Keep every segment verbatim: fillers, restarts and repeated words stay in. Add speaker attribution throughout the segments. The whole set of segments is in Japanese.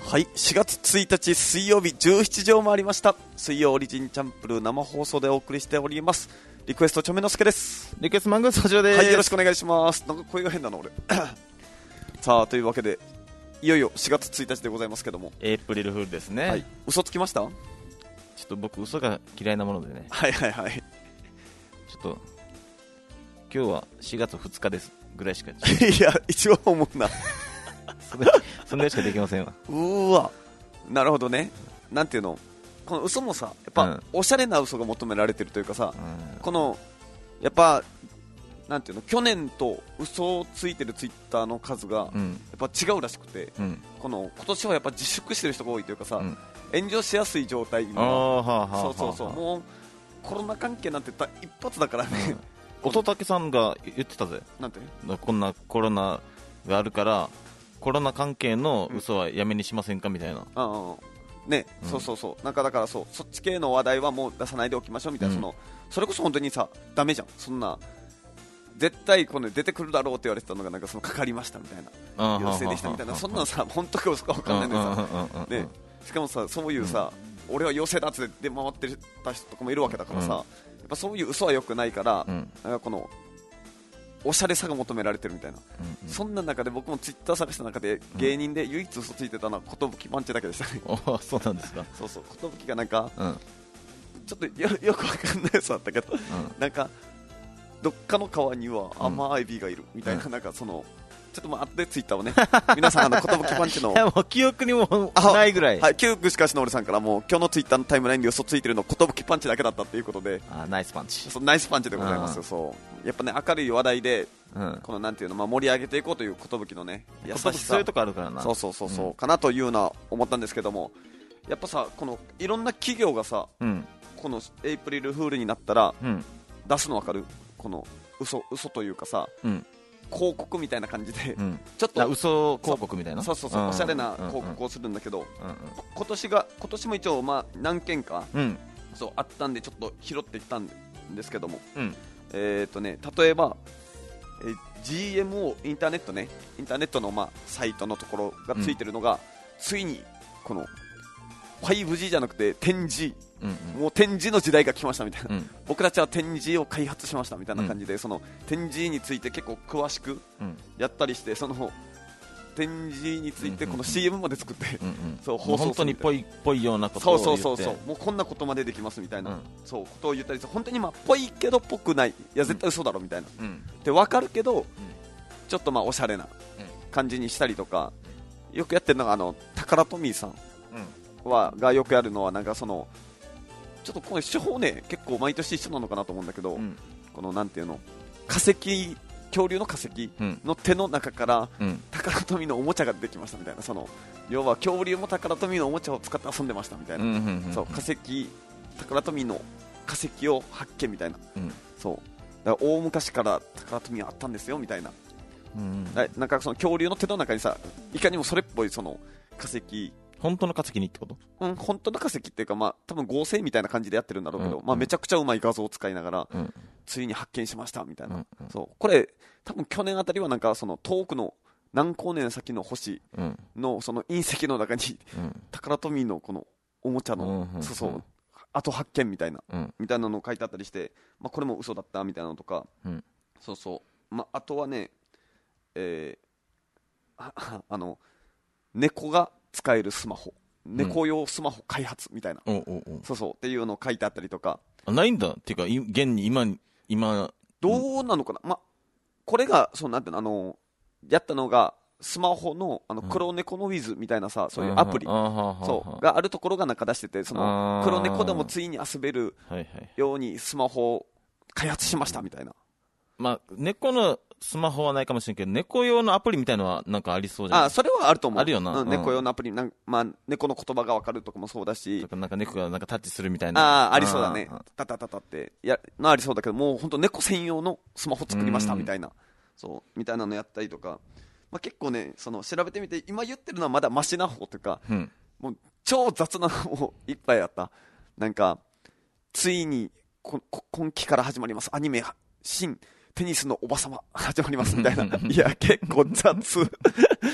Speaker 1: はい、しがつついたち水曜日じゅうしちじを回りました。水曜オリジンチャンプル生放送でお送りしております。リクエストちょめのすけです。
Speaker 2: リクエストマングース藤尾です。
Speaker 1: はい、よろしくお願いします。なんか声が変だな俺さあ、というわけでいよいよしがつついたちでございますけども、
Speaker 2: エイプリルフールですね。
Speaker 1: はい、嘘つきました？ちょ
Speaker 2: っと僕嘘が嫌いなものでね。
Speaker 1: はいはいはい。
Speaker 2: ちょっと今日はしがつふつかですぐらいしか
Speaker 1: いや一応思うな
Speaker 2: それそんぐらいしかできませんわ。
Speaker 1: うーわ、なるほどね。なんていうの、この嘘もさ、やっぱ、うん、おしゃれな嘘が求められてるというかさ、うん、このやっぱなんていうの、去年と嘘をついてるツイッターの数が、うん、やっぱ違うらしくて、うん、この今年はやっぱ自粛してる人が多いというかさ、うん、炎上しやすい状態に、そうそうそう、もうコロナ関係なんて言ったら一発だからね、
Speaker 2: うん、乙武さんが言ってたぜ。
Speaker 1: なんて
Speaker 2: こんなコロナがあるからコロナ関係の嘘はやめにしませんかみたいな、
Speaker 1: うんね、うん、そうそうそう、なんかだからそう、そっち系の話題はもう出さないでおきましょうみたいな、うん、そのそれこそ本当にさダメじゃん、そんな絶対この出てくるだろうって言われてたのがなんかそのかかりましたみたいな、陽性でしたみたいな、そんなのさ本当か嘘か分かんないのにさ、ね、しかもさそういうさ、うん、俺は陽性だって出回ってた人とかもいるわけだからさ、うん、やっぱそういう嘘は良くないから、うん、なんかこのおしゃれさが求められてるみたいな、うんうん、そんな中で僕もツイッター探した中で芸人で唯一嘘ついてたのは寿パンチだけでしたね。
Speaker 2: あ、そうなんですか。
Speaker 1: そうそう、寿がなんか、うん、ちょっと よ, よくわかんないやつだったけど、うん、なんかどっかの川には甘いエビがいるみたいな、うん、なんかそのちょっと待ってツイッターをね皆さんあの寿パンチの
Speaker 2: いやもう記憶にもないぐらい、
Speaker 1: はい、記憶しかしの俺さんからもう今日のツイッターのタイムラインで嘘ついてるの寿パンチだけだったっていうことで、
Speaker 2: あ、ナイスパンチ、
Speaker 1: そうナイスパンチでございますよ。そうやっぱね、明るい話題で、うん、このなんていうの、まあ、盛り上げていこうという寿のね優しさ、
Speaker 2: そういうとこあるからな、
Speaker 1: そうそうそうそう、うん、かなというのは思ったんですけども、やっぱさこのいろんな企業がさ、うん、このエイプリルフールになったら、うん、出すの分かる、この嘘嘘というかさ、うん、広告みたいな感じで、うん、ちょっと
Speaker 2: 嘘広告みたいな、
Speaker 1: そうそうそう、うん、おしゃれな広告をするんだけど、うんうん、今年が今年も一応まあ何件か、うん、そうあったんでちょっと拾っていったんですけども、うん、えーとね、例えば、えー、ジーエムオー インターネットね、インターネットのまあサイトのところがついてるのが、うん、ついにこの ファイブジー じゃなくて テンジー、うんうん、もう テンジー の時代が来ましたみたいな、うん、僕たちは テンジー を開発しましたみたいな感じで、うん、その テンジー について結構詳しくやったりして、その テンジー についてこの シーエム まで作って、うんうん、そう放送する
Speaker 2: 本当にぽいぽいようなことを言って、
Speaker 1: そうそうそうそう、もうこんなことまでできますみたいな、うん、そうことを言ったりして、本当にまあぽいけどぽくない、いや絶対嘘だろみたいな、うん、で分かるけど、うん、ちょっとまあおしゃれな感じにしたりとか、よくやってるのがあのタカラトミーさんは、うん、がよくやるのはなんかそのちょっとこの手法ね結構毎年一緒なのかなと思うんだけど、うん、このなんていうの、化石、恐竜の化石の手の中から、うん、タカラトミーのおもちゃが出てきましたみたいな、その要は恐竜もタカラトミーのおもちゃを使って遊んでましたみたいな、うんうんうんうん、そう化石、タカラトミーの化石を発見みたいな、うん、そうだから大昔からタカラトミーはあったんですよみたいな、うん、なんかその恐竜の手の中にさ、いかにもそれっぽいその化石、
Speaker 2: 本当の化石にってこと？
Speaker 1: うん、本当の化石っていうか、まあ、多分合成みたいな感じでやってるんだろうけど、うんうん、まあ、めちゃくちゃうまい画像を使いながら、うん、ついに発見しましたみたいな、うんうん、そうこれ多分去年あたりはなんかその遠くの何光年先の星のその隕石の中に、うん、タカラトミーのこのおもちゃの、うんうん、そうそう後発見みたいな、うん、みたいなのを書いてあったりして、まあ、これも嘘だったみたいなのとか、うん、そうそう、まあ、あとはね、えー、あ, あの猫が使えるスマホ、猫用スマホ開発みたいな、うん、そうそうっていうのを書いてあったりとか、
Speaker 2: あないんだっていうか、現に今今
Speaker 1: どうなのかな、ま、これがそうなんていうの、あのやったのがスマホのあの黒猫のウィズみたいなさ、そういうアプリ、そうがあるところがなんか出してて、その黒猫でもついに遊べるようにスマホを開発しましたみたいな。
Speaker 2: まあ、猫のスマホはないかもしれんけど、猫用のアプリみたいなのはなんかありそうじゃない？
Speaker 1: あ、それはあると思う。
Speaker 2: あるよな、
Speaker 1: うん、猫用のアプリなん、まあ、猫の言葉が分かるとかもそうだし、
Speaker 2: なんか猫がなんかタッチするみたいな、
Speaker 1: ああ、ありそうだね、タタタタってやのありそうだけど、もう本当猫専用のスマホ作りましたみたいな、そうみたいなのやったりとか、まあ、結構ね、その調べてみて今言ってるのはまだマシな方というか、うん、もう超雑なのもいっぱいあった。なんかついにこ今期から始まりますアニメ新テニスのおばさま始まりますみたいな。いや結構雑っ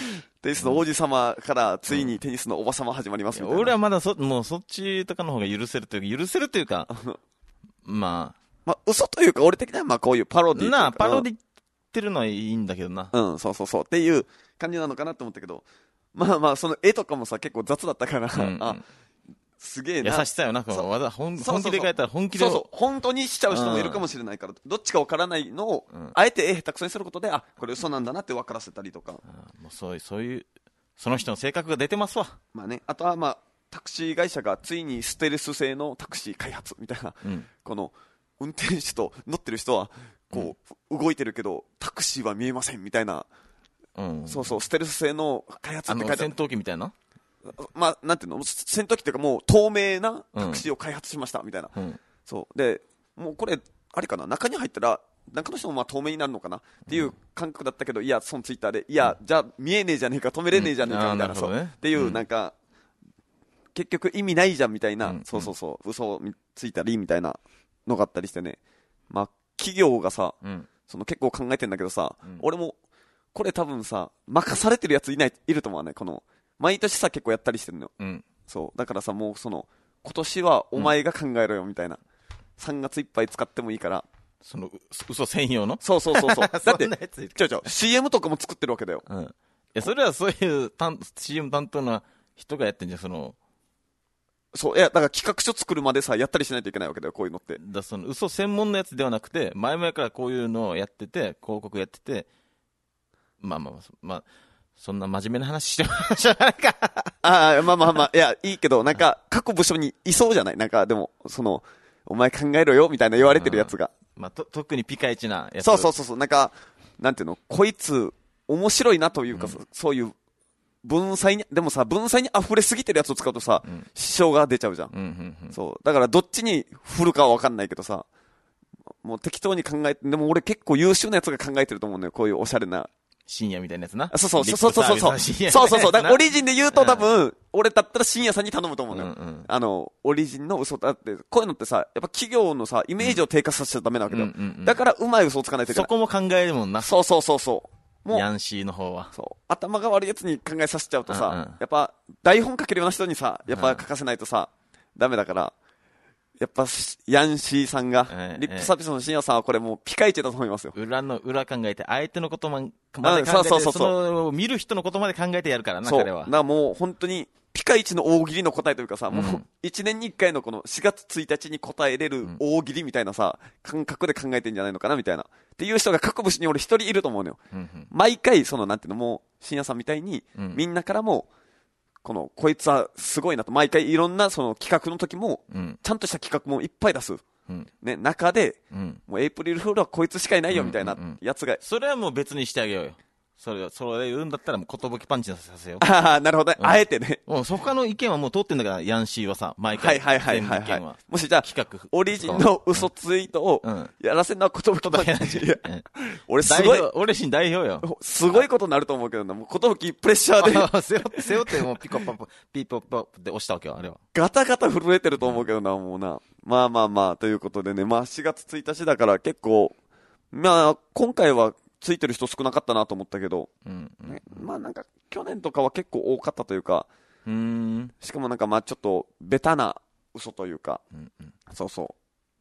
Speaker 1: テニスの王子様からついにテニスのおば様始まりますみたいな。
Speaker 2: 俺はまだそ、もうそっちとかの方が許せるというか、許せるというか、まあ。
Speaker 1: まあ、嘘というか、俺的にはまあこういうパロディー
Speaker 2: なあ、パロディってるのはいいんだけどな。
Speaker 1: うん、そうそうそう。っていう感じなのかなと思ったけど、まあまあ、その絵とかもさ、結構雑だったから、うんうん、あ、すげえな。
Speaker 2: 優しさよな、このわざ本気で書いたら本気で。
Speaker 1: そうそう、本当にしちゃう人もいるかもしれないから、うん、どっちかわからないのを、うん、あえて絵下手くそにすることで、あ、これ嘘なんだなって分からせたりとか。
Speaker 2: あもうそういう、そういう、その人の性格が出てますわ。
Speaker 1: まあね、あとはまあ、タクシー会社がついにステルス製のタクシー開発みたいな、うん、この、運転手と乗ってる人は、こう、うん、動いてるけど、タクシーは見えませんみたいな、うん、そうそう、ステルス製の開発って書いてある。
Speaker 2: 戦闘機みたいな
Speaker 1: まあ、なんていうの、戦闘機っていうかもう透明なタクシーを開発しましたみたいな、うん、そうでもうこれあれかな、中に入ったら中の人もまあ透明になるのかなっていう感覚だったけど、いやそのツイッターでいや、うん、じゃあ見えねえじゃねえか止めれねえじゃねえかみたいな、うん、そう、ね、っていうなんか、うん、結局意味ないじゃんみたいな、うん、そうそうそう嘘をついたりみたいなのがあったりしてね、まあ企業がさ、うん、その結構考えてんだけどさ、うん、俺もこれ多分さ任されてるやついないいると思うね、この毎年さ結構やったりしてるのよ、うん、そうだからさもうその今年はお前が考えろよみたいな、うん、さんがついっぱい使ってもいいから
Speaker 2: その嘘専用の
Speaker 1: そうそうそうそうだってちょちょ シーエム とかも作ってるわけだよ、うん、い
Speaker 2: やそれはそういう シーエム 担当の人がやってんじゃん、その
Speaker 1: そういやだから企画書作るまでさやったりしないといけないわけだよ、こういうのって。
Speaker 2: だその嘘専門のやつではなくて前々からこういうのをやってて広告やってて、まあまあまあそんな真面目な話してもしょうがないか
Speaker 1: ああ、まあまあまあ、いや、いいけど、なんか、各部署にいそうじゃない、なんか、でも、その、お前考えろよ、みたいな言われてるやつが。
Speaker 2: まあ、と、特にピカイチなやつ。
Speaker 1: そうそうそうそう、なんか、なんていうの、こいつ、面白いなというか、うん、そういう、文才に、でもさ、文才に溢れすぎてるやつを使うとさ、うん、支障が出ちゃうじゃん。うんうんうん、そう。だから、どっちに振るかはわかんないけどさ、もう適当に考えて、でも俺結構優秀なやつが考えてると思うのよ、こういうおしゃれな。
Speaker 2: 深夜みたいなやつな。
Speaker 1: そうそうそうそうそうそう。そうそうそう。だからオリジンで言うと多分、うん、俺だったら深夜さんに頼むと思うのよ。うんうん、あの、オリジンの嘘だって、こういうのってさ、やっぱ企業のさ、イメージを低下させちゃダメなわけだよ。うんうんうん、だからうまい嘘をつかないといけない。
Speaker 2: そこも考えるもんな。
Speaker 1: そうそうそうそう。
Speaker 2: もうヤンシーの方は。
Speaker 1: そう。頭が悪いやつに考えさせちゃうとさ、うんうん、やっぱ台本書けるような人にさ、やっぱ書かせないとさ、うん、ダメだから、やっぱ、ヤンシーさんが、えー、リップサービスの深夜さんはこれもうピカイチだと思いますよ。
Speaker 2: 裏の、裏考えて、相手のことまで考えて、うん、そうそうそうそう。その、見る人のことまで考えてやるからな、彼は。
Speaker 1: だからもう本当に、ピカイチの大喜利の答えというかさ、うん、もう、いちねんにいっかいのこのしがつついたちに答えれる大喜利みたいなさ、感覚で考えてんじゃないのかな、みたいな。っていう人が各部署に俺一人いると思うのよ。うんうん、毎回、その、なんていうの、もう、深夜さんみたいに、うん、みんなからも、この、こいつはすごいなと、毎回いろんなその企画の時も、うん、ちゃんとした企画もいっぱい出す。うん、ね、中で、うん、もうエイプリルフールはこいつしかいないよみたいなやつが。うんうんうん、
Speaker 2: それはもう別にしてあげようよ。それ、それ言うんだったらもう寿パンチさせよう。
Speaker 1: ああ、なるほど、ねうん。あえてね。
Speaker 2: もう他の意見はもう通ってんだから、ヤンシーはさ、毎回。
Speaker 1: はいはいはいはい、はい。もしじゃあ、企画。オリジンの嘘ツイートを、やらせるのは寿パンチ。俺すごい。
Speaker 2: 俺しん代表よ。
Speaker 1: すごいことになると思うけどな、もう寿プレッシャー
Speaker 2: で。背負って、背負ってもうピコパポ、ピーポッポで押したわけよ、あれは。
Speaker 1: ガタガタ震えてると思うけどな、もうな。まあまあまあ、ということでね、まあしがつついたちだから結構、まあ、今回は、ついてる人少なかったなと思ったけど、うんうんね、まあなんか去年とかは結構多かったというか、うーんしかもなんかまあちょっとベタな嘘というか、うんうん、そうそう。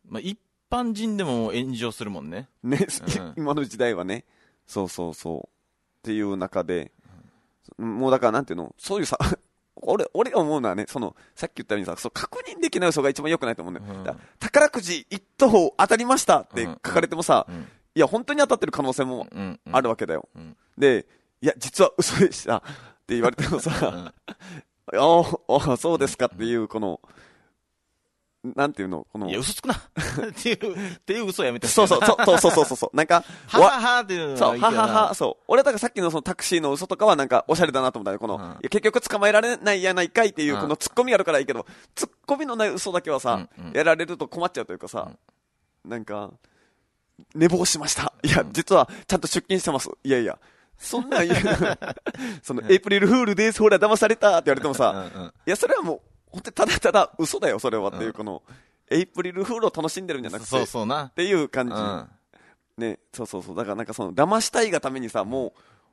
Speaker 2: まあ一般人でも炎上するもんね。
Speaker 1: ね、うん、今の時代はね、そうそうそうっていう中で、うん、もうだからなんていうの、そういうさ。俺、俺が思うのはね、その、さっき言ったようにさ、そう確認できない嘘が一番良くないと思うんだよ。うん、だ宝くじ一等当たりましたって書かれてもさ、うんうんいや、本当に当たってる可能性もあるわけだよ。うんうん、で、いや、実は嘘でしたって言われてもさ、うん、ああ、そうですかっていう、この、なんていうのこの。
Speaker 2: いや、嘘つくなっていう、っていう嘘やめて
Speaker 1: そうそう、そうそうそうそうそう。なんか、
Speaker 2: はははっていうの
Speaker 1: そう、ははは、そう。俺だからさっきのそのタクシーの嘘とかはなんか、おしゃれだなと思ったよ。この、うん、いや結局捕まえられないやないかいっていう、このツッコミあるからいいけど、ツッコミのない嘘だけはさ、うんうん、やられると困っちゃうというかさ、うん、なんか、寝坊しました。いや、実は、ちゃんと出勤してます。いやいや、そんな、その、エイプリルフールです、ほら、騙されたって言われてもさ、うんうん、いや、それはもう、本当にただただ嘘だよ、それはっていう、この、エイプリルフールを楽しんでるんじゃなくて、
Speaker 2: そうそうな。
Speaker 1: っていう感じ。うん、ね、そうそうそう。だからなんかその、騙したいがためにさ、も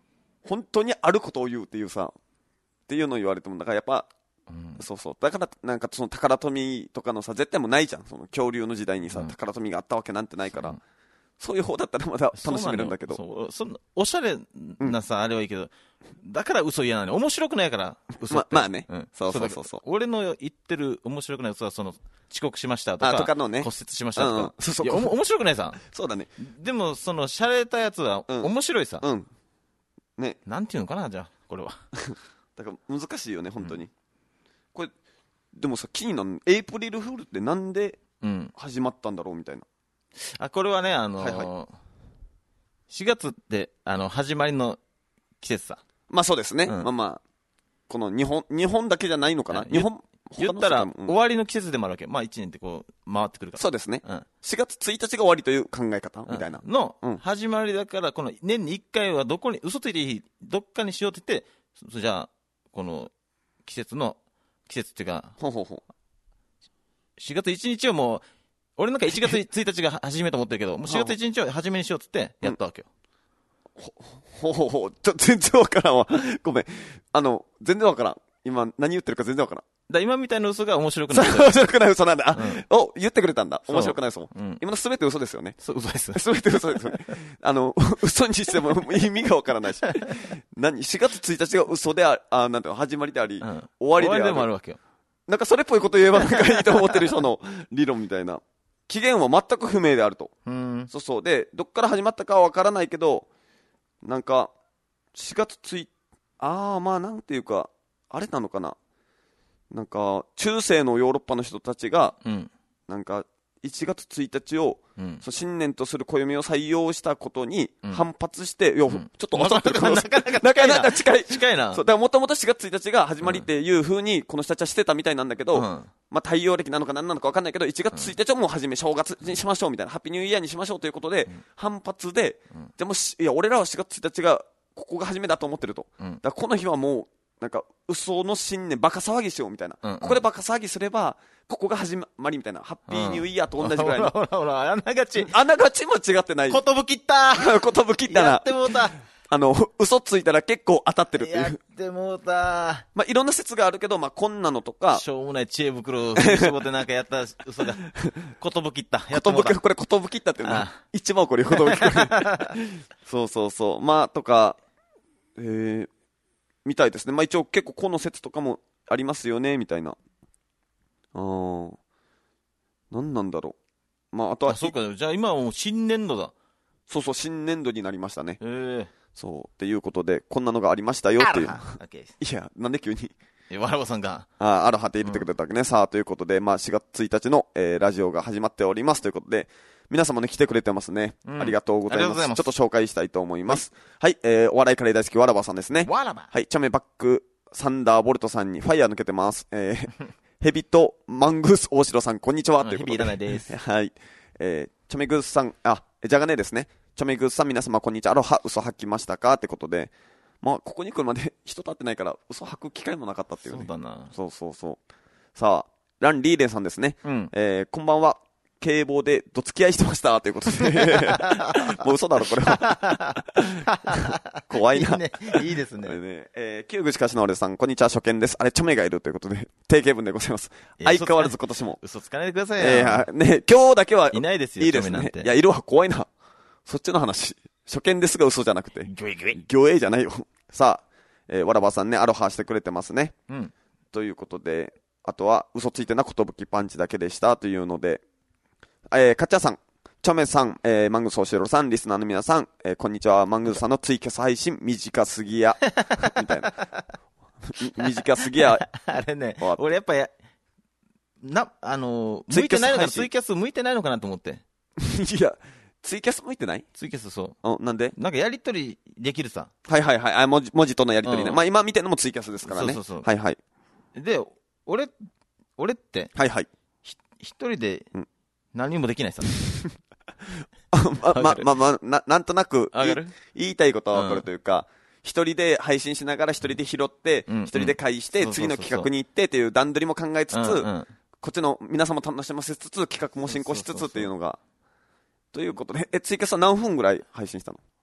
Speaker 1: 本当にあることを言うっていうさ、っていうのを言われても、だからやっぱ、うん、そうそう。だから、なんかその宝富とかのさ、絶対もないじゃん。その恐竜の時代にさ、うん、宝富があったわけなんてないから、うん、そういう方だったらまだ楽しめるんだけど。
Speaker 2: そう、そんな、おしゃれなさ、うん、あれはいいけど、だから嘘嫌なのに、面白くないから嘘って。
Speaker 1: ま、まあね、うん。そうそうそうそう。
Speaker 2: 俺の言ってる面白くない嘘は、その、遅刻しましたとか、
Speaker 1: とかのね、
Speaker 2: 骨折しましたとか。うんうん、
Speaker 1: そうそう。
Speaker 2: いや、面白くないさ。
Speaker 1: そうだね。
Speaker 2: でも、その、洒落たやつは、面白いさ。
Speaker 1: うん。うん、ね。
Speaker 2: なんていうのかな、じゃあ、これは。
Speaker 1: だから難しいよね、本当に。うん、これ、でもさ、気になる、エイプリルフールってなんで始まったんだろうみたいな。
Speaker 2: あ、これはね、あのーはいはい、しがつってあの始まりの季節さ。
Speaker 1: まあそうですね。うん、まあまあこの日本日本だけじゃないのかな。日本
Speaker 2: 言ったら、うん、終わりの季節でもあるわけ。まあいちねんってこう回ってくるから。
Speaker 1: そうですね。うん、しがつついたちが終わりという考え方みたいな、
Speaker 2: うん、の始まりだから、この年にいっかいはどこに嘘ついていいどっかにしようって言って、じゃあこの季節の季節っていうか、
Speaker 1: ほうほうほう、
Speaker 2: しがついちにちをもう俺なんかいちがつついたちが初めと思ってるけど、もうしがついちにちを初めにしようっつってやったわけよ。
Speaker 1: ほうほうほう、ちょ全然わからんわ。ごめん、あの全然わからん。今何言ってるか全然わからん。
Speaker 2: だ今みたいな嘘が面白くない。
Speaker 1: 面白くない嘘なんだ。あ、うん、お言ってくれたんだ。面白くない嘘。うん、今のすべて嘘ですよね。
Speaker 2: そう嘘です。
Speaker 1: すべて嘘です。あの嘘にしても意味がわからないし。何しがつついたちが嘘であ、あなんていうの始まりであり、うん、終わりである。
Speaker 2: 終わりでもあるわけよ。
Speaker 1: なんかそれっぽいこと言えばなんかいいと思ってる人の理論みたいな。期限は全く不明であると。
Speaker 2: うん、
Speaker 1: そうそう。で、どっから始まったかはわからないけど、なんか、しがつつい、あー、まあなんていうか、あれなのかな。なんか、中世のヨーロッパの人たちが、
Speaker 2: うん、
Speaker 1: なんか、いちがつついたちを、
Speaker 2: うん、
Speaker 1: そう新年とする暦を採用したことに反発して、
Speaker 2: うん、
Speaker 1: いや、ちょっと当たってる可能性、
Speaker 2: なかなか
Speaker 1: なか近い。
Speaker 2: 近いな。
Speaker 1: そう、だからもともとしがつついたちが始まりっていう風に、この人たちはしてたみたいなんだけど、うん、まあ太陽暦なのか何なのか分かんないけど、いちがつついたちをもう始め、正月にしましょうみたいな、ハッピーニューイヤーにしましょうということで、うん、反発で、うん、じゃもし、いや、俺らはしがつついたちが、ここが初めだと思ってると。
Speaker 2: うん、
Speaker 1: だからこの日はもう、なんか、嘘の新年、バカ騒ぎしようみたいな、
Speaker 2: うんうん。
Speaker 1: ここでバカ騒ぎすれば、ここが始まりみたいな。ハッピーニューイヤーと同じぐらいの。
Speaker 2: ほらほらほら、あながち。
Speaker 1: あながちも違ってない。
Speaker 2: ことぶきった
Speaker 1: ことぶきったな。
Speaker 2: やってもうた。
Speaker 1: あの、嘘ついたら結構当たってるっていう。
Speaker 2: やってもうた。
Speaker 1: まあ、いろんな説があるけど、まあ、こんなのとか。
Speaker 2: しょうもない知恵袋を絞ってなんかやった嘘が。ことぶきった。
Speaker 1: ことぶき、これことぶきったっていうのは。一番怒るよ、ことぶき。そうそうそう。まあ、とか、えー、みたいですね。まあ一応結構この説とかもありますよねみたいな。あー、何なんだろう。まああとは、
Speaker 2: あ、そうか。じゃあ今はもう新年度だ。
Speaker 1: そうそう、新年度になりましたね。
Speaker 2: へえ。
Speaker 1: そうっていうことで、こんなのがありましたよっていう。
Speaker 2: い
Speaker 1: や、なんで急に。
Speaker 2: わらばさんが。
Speaker 1: あ、アロハって入れてくれたわけね。うん、さあということで、まあしがつついたちの、えー、ラジオが始まっておりますということで。皆様ね、来てくれてますね、うん。ありがとうございます。ますちょっと紹介したいと思います。はい、はい、えー、お笑いカレー大好きわらばさんですね。
Speaker 2: わらば。
Speaker 1: はい、チャメバックサンダーボルトさんにファイヤー抜けてます。えー、ヘビとマングース大城さん、こんにちは。ということで。
Speaker 2: ヘビいらないです。
Speaker 1: はい。えー、チャメグースさん、あ、じゃがねですね。チャメグースさん、皆様こんにちは。アロハ、嘘吐きましたかってことで。まあ、ここに来るまで人立ってないから、嘘吐く機会もなかったっていうね。
Speaker 2: そうだな。
Speaker 1: そうそうそう。さあ、ラン・リーレンさんですね。
Speaker 2: うん。
Speaker 1: えー、こんばんは。警棒でどつき合いしてましたということでもう嘘だろこれは怖いな。
Speaker 2: いいね、いいですね。
Speaker 1: ね、えー、旧口かしの俺さんこんにちは、初見です。あれチャメがいるということで定型文でございます。相変わらず今年も
Speaker 2: 嘘つかないでくださいよ。
Speaker 1: えー、ね、今日だけはい
Speaker 2: ないですよ。
Speaker 1: いいですね。いや、いるわ、怖いな。そっちの話。初見ですが嘘じゃなくて
Speaker 2: ギョイギョイ
Speaker 1: 魚影じゃないよ。さあ、えー、わらばさんね、アロハしてくれてますね。
Speaker 2: うん。
Speaker 1: ということで、あとは嘘ついてなことぶきパンチだけでしたというので、えー、かっちゃさん、チョメさん、えー、マングソーシロさん、リスナーの皆さん、えー、こんにちは。マングさんのツイキャス配信短すぎやみたいな短すぎや
Speaker 2: あれね、俺やっぱやなあのー、向いてないのかな、ツイキャス向いてないのかなと思って。
Speaker 1: いや、ツイキャス向いてない？
Speaker 2: ツイキャスそう。
Speaker 1: お、なんで？
Speaker 2: なんかやりとりできるさ。
Speaker 1: はいはいはい。あ、文字文字とのやりとりね。うん、まあ今見てるのもツイキャスですからね。
Speaker 2: そうそうそう。
Speaker 1: はいはい。
Speaker 2: で、俺俺って
Speaker 1: はいはい。
Speaker 2: ひ一人で。うん、何もできないさ。
Speaker 1: ま、ま、ま、ま、な、なんとなく言いたいことはわかるというか、一、うん、人で配信しながら一人で拾って、一、うん、人で返して、次の企画に行ってっていう段取りも考えつつ、うんうん、こっちの皆様楽しませつつ、企画も進行しつつっていうのが、ということで、え、ツイキャスは何分ぐらい配信したの？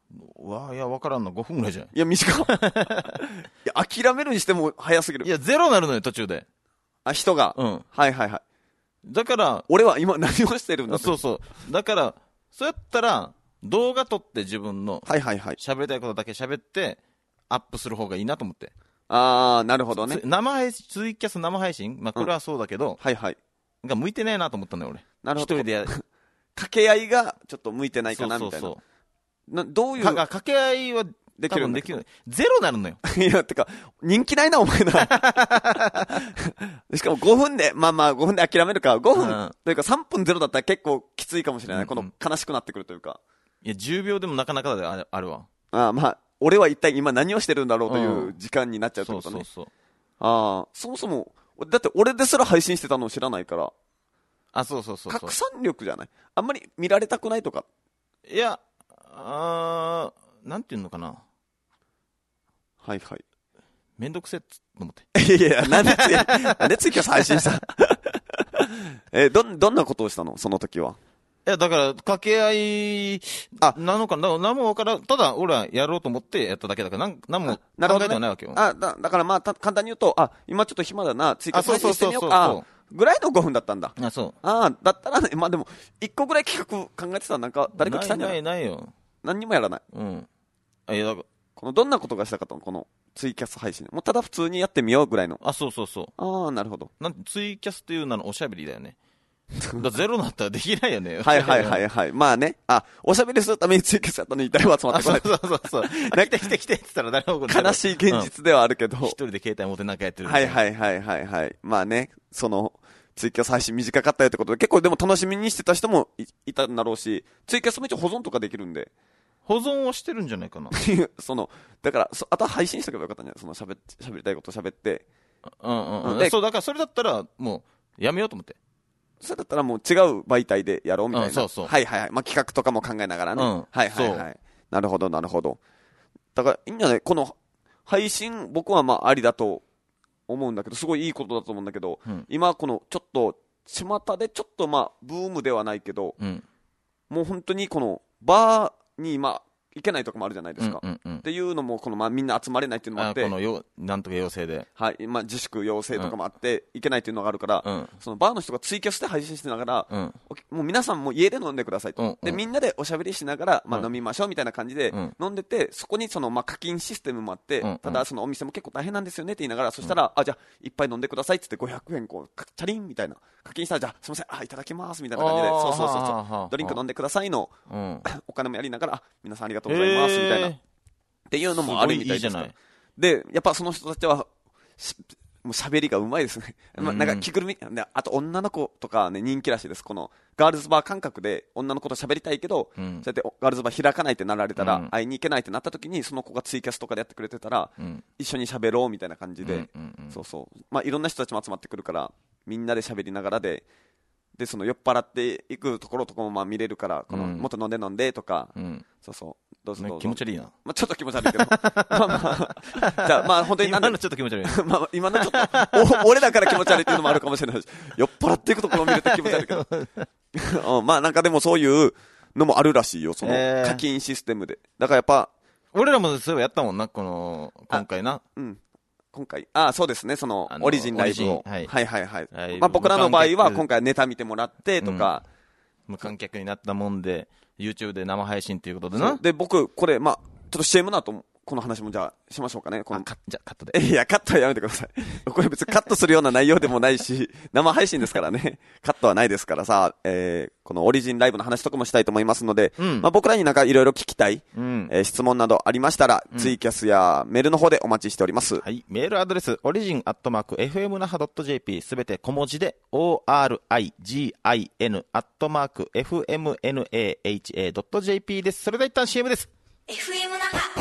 Speaker 2: うわいや分からんのごふんぐらいじゃない。
Speaker 1: いや短いいや諦めるにしても早すぎる。
Speaker 2: いやゼロになるのよ途中で。
Speaker 1: あ人が、
Speaker 2: うん、
Speaker 1: はいはいはい。
Speaker 2: だから
Speaker 1: 俺は今何をしてるんだって。
Speaker 2: そうそうだからそうやったら動画撮って自分の
Speaker 1: はいはいはい
Speaker 2: 喋りたいことだけ喋ってアップする方がいいなと思って。
Speaker 1: ああなるほどね。
Speaker 2: 生配信ツイキャス生配信、まあ、これはそうだけど、うん、
Speaker 1: はいはい
Speaker 2: が向いてないなと思ったのよ俺。
Speaker 1: なるほど。
Speaker 2: 一人でや
Speaker 1: 掛け合いがちょっと向いてないかなみたいな。そうそうそうなどういうか
Speaker 2: 掛け合いはできるんだけどゼロになるのよ。
Speaker 1: いやてか人気ないなお前なしかもごふんでまあまあごふんで諦めるかごふん、うん、というかさんぷんゼロだったら結構きついかもしれない、うんうん、この悲しくなってくるというか。
Speaker 2: いやじゅうびょうでもなかなかであるわ。
Speaker 1: ああまあ俺は一体今何をしてるんだろうという時間になっちゃうってことね、うん、そうそうそう。ああそもそもだって俺ですら配信してたのを知らないから。
Speaker 2: あそうそうそうそう
Speaker 1: 拡散力じゃない。あんまり見られたくないとか。
Speaker 2: いやあなんていうのかな。
Speaker 1: はいはい。
Speaker 2: めんどくせえっつと思って。
Speaker 1: いやいや、なんでつい、なんでツイキャス配信したえ、ど、どんなことをしたのその時は。
Speaker 2: いや、だから、掛け合い、あ、なのかな、なんもわからん。ただ、俺はやろうと思ってやっただけだから、なん、なんも考えてはないわけよ。
Speaker 1: あ、だ、だからまあ、た簡単に言うと、あ、今ちょっと暇だな、ツイキャス配信してみようか。あ、ぐらいのごふんだったんだ。
Speaker 2: あ、そう。
Speaker 1: あだったらね、まあでも、一個ぐらい企画考えてたらなんか、誰か来たんじゃない？
Speaker 2: ないないないよ。
Speaker 1: 何にもやらない。
Speaker 2: うん。あ、いや、だから、
Speaker 1: このどんなことがしたかったのこのツイキャス配信。もうただ普通にやってみようぐらいの。
Speaker 2: あ、そうそうそう。
Speaker 1: ああ、なるほど。
Speaker 2: なんツイキャスっていう名のおしゃべりだよね。だゼロになったらできないよね。
Speaker 1: はいはいはいはい。まあね。あ、おしゃべりするためにツイキャスやったのに誰も集まってこない。
Speaker 2: そうそうそう。来て来て来てって言ったら誰も来ない。
Speaker 1: 悲しい現実ではあるけど。
Speaker 2: うん、一人で携帯持ってなんかやってる。
Speaker 1: はいはいはいはいはい。まあね、その、ツイキャス配信短かったよってことで、結構でも楽しみにしてた人も い, いたんだろうし、ツイキャスも一応保存とかできるんで。
Speaker 2: 保存はしてるんじゃないかな。
Speaker 1: その、だから、そあとは配信しとけばよかったんじゃないその喋って、喋りたいこと喋って。
Speaker 2: うんうんうん。でそう、だからそれだったら、もう、やめようと思って。
Speaker 1: それだったらもう違う媒体でやろうみたいな。うん、
Speaker 2: そうそう。
Speaker 1: はいはいはい。まあ企画とかも考えながらね。うん、はいはいはい。なるほどなるほど。だから、いいんじゃないこの配信、僕はまあありだと思うんだけど、すごいいいことだと思うんだけど、うん、今このちょっと、巷でちょっとまあ、ブームではないけど、うん、もう本当にこの、バーに今、行けないとかもあるじゃないですか、うんうんうん、っていうのもこの、まあ、みんな集まれないっていうのもあって、
Speaker 2: このよなんとか要請で、
Speaker 1: はいまあ、自粛要請とかもあって、うん、行けないっていうのがあるから、うん、そのバーの人がツイキャスで配信してながら、うん、もう皆さんも家で飲んでくださいと、うんうん、でみんなでおしゃべりしながら、まあ、飲みましょうみたいな感じで飲んでて、そこにその、まあ、課金システムもあって、うんうん、ただそのお店も結構大変なんですよねって言いながら、そしたら、うん、あじゃあいっぱい飲んでくださいって言ってごひゃくえんこうチャリンみたいな課金したら、じゃあすみませんあいただきますみたいな感じで、そうそうそうそうドリンク飲んでくださいの、うん、お金もやりながら皆さんありがとうございますみたいなっていうのもあるみたいですから。で、やっぱその人たちは、もう喋りがうまいですね。まあ、なんか着ぐるみ、あと女の子とかね、人気らしいです。このガールズバー感覚で女の子と喋りたいけど、うん、そうやってガールズバー開かないってなられたら、うん、会いに行けないってなった時に、その子がツイキャスとかでやってくれてたら、うん、一緒に喋ろうみたいな感じで、うんうんうん、そうそう。まあいろんな人たちも集まってくるから、みんなで喋りながらで、でその酔っ払っていくところとかもまあ見れるから、このもっと飲んで飲んでとか、うん、そうそうどうぞどうぞ
Speaker 2: 気持ち悪いな、
Speaker 1: まあ、ちょっと気持ち悪いけどまあまあじゃあまあ本当に
Speaker 2: 今のちょっと気持ち悪い
Speaker 1: まあ今のちょっと俺だから気持ち悪いっていうのもあるかもしれないし、酔っ払っていくところを見ると気持ち悪いけどうん、まあなんかでもそういうのもあるらしいよ、その課金システムで。だからやっぱ
Speaker 2: 俺らもそういえばやったもんな、この今回な。
Speaker 1: うん今回、あそうですね、そのオリジンライブを、はい、はいはいはいはい、まあ、僕らの場合は今回ネタ見てもらってとか、
Speaker 2: うん、無観客になったもんで YouTube で生配信ということでな。
Speaker 1: で僕これまあちょっと シーエム の後この話もじゃあしましょうかね。この
Speaker 2: カじゃカットで。
Speaker 1: いやカットはやめてくださいこれ別にカットするような内容でもないし生配信ですからね、カットはないですからさ、えー、このオリジンライブの話とかもしたいと思いますので、うん、まあ、僕らになんかいろいろ聞きたい、うん、えー、質問などありましたら、うん、ツイキャスやメールの方でお待ちしております。
Speaker 2: はい、メールアドレスオリジンアットマーク エフエム 那覇 .jp すべて小文字で オーアールアイジーアイエヌ アットマーク エフエムエヌエーエイチエー ドット ジェーピー です。それでは一旦 シーエム です。 エフエム 那覇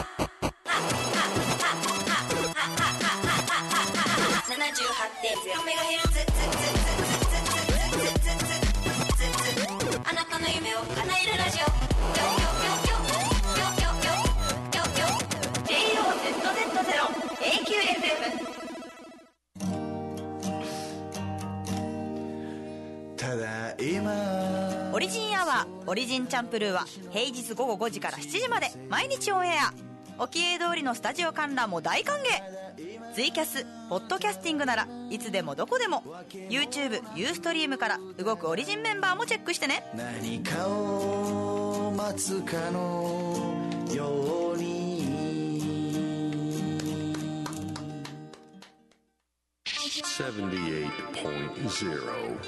Speaker 2: ななじゅうはちてんゼロメガヘルツ あなたの夢を叶えるラジオ ジェイオーゼットゼットゼロ エーキューエフエム ただいま
Speaker 3: オリジンアワーオリジンチャンプルーは平日午後ごじからしちじまで毎日オンエア。沖永通りのスタジオ観覧も大歓迎。ツイキャス、ポッドキャスティングならいつでもどこでも YouTube、ユーストリームから動くオリジンメンバーもチェックしてね。
Speaker 4: 何かを待つかのように
Speaker 5: セブンティエイトポイントゼロ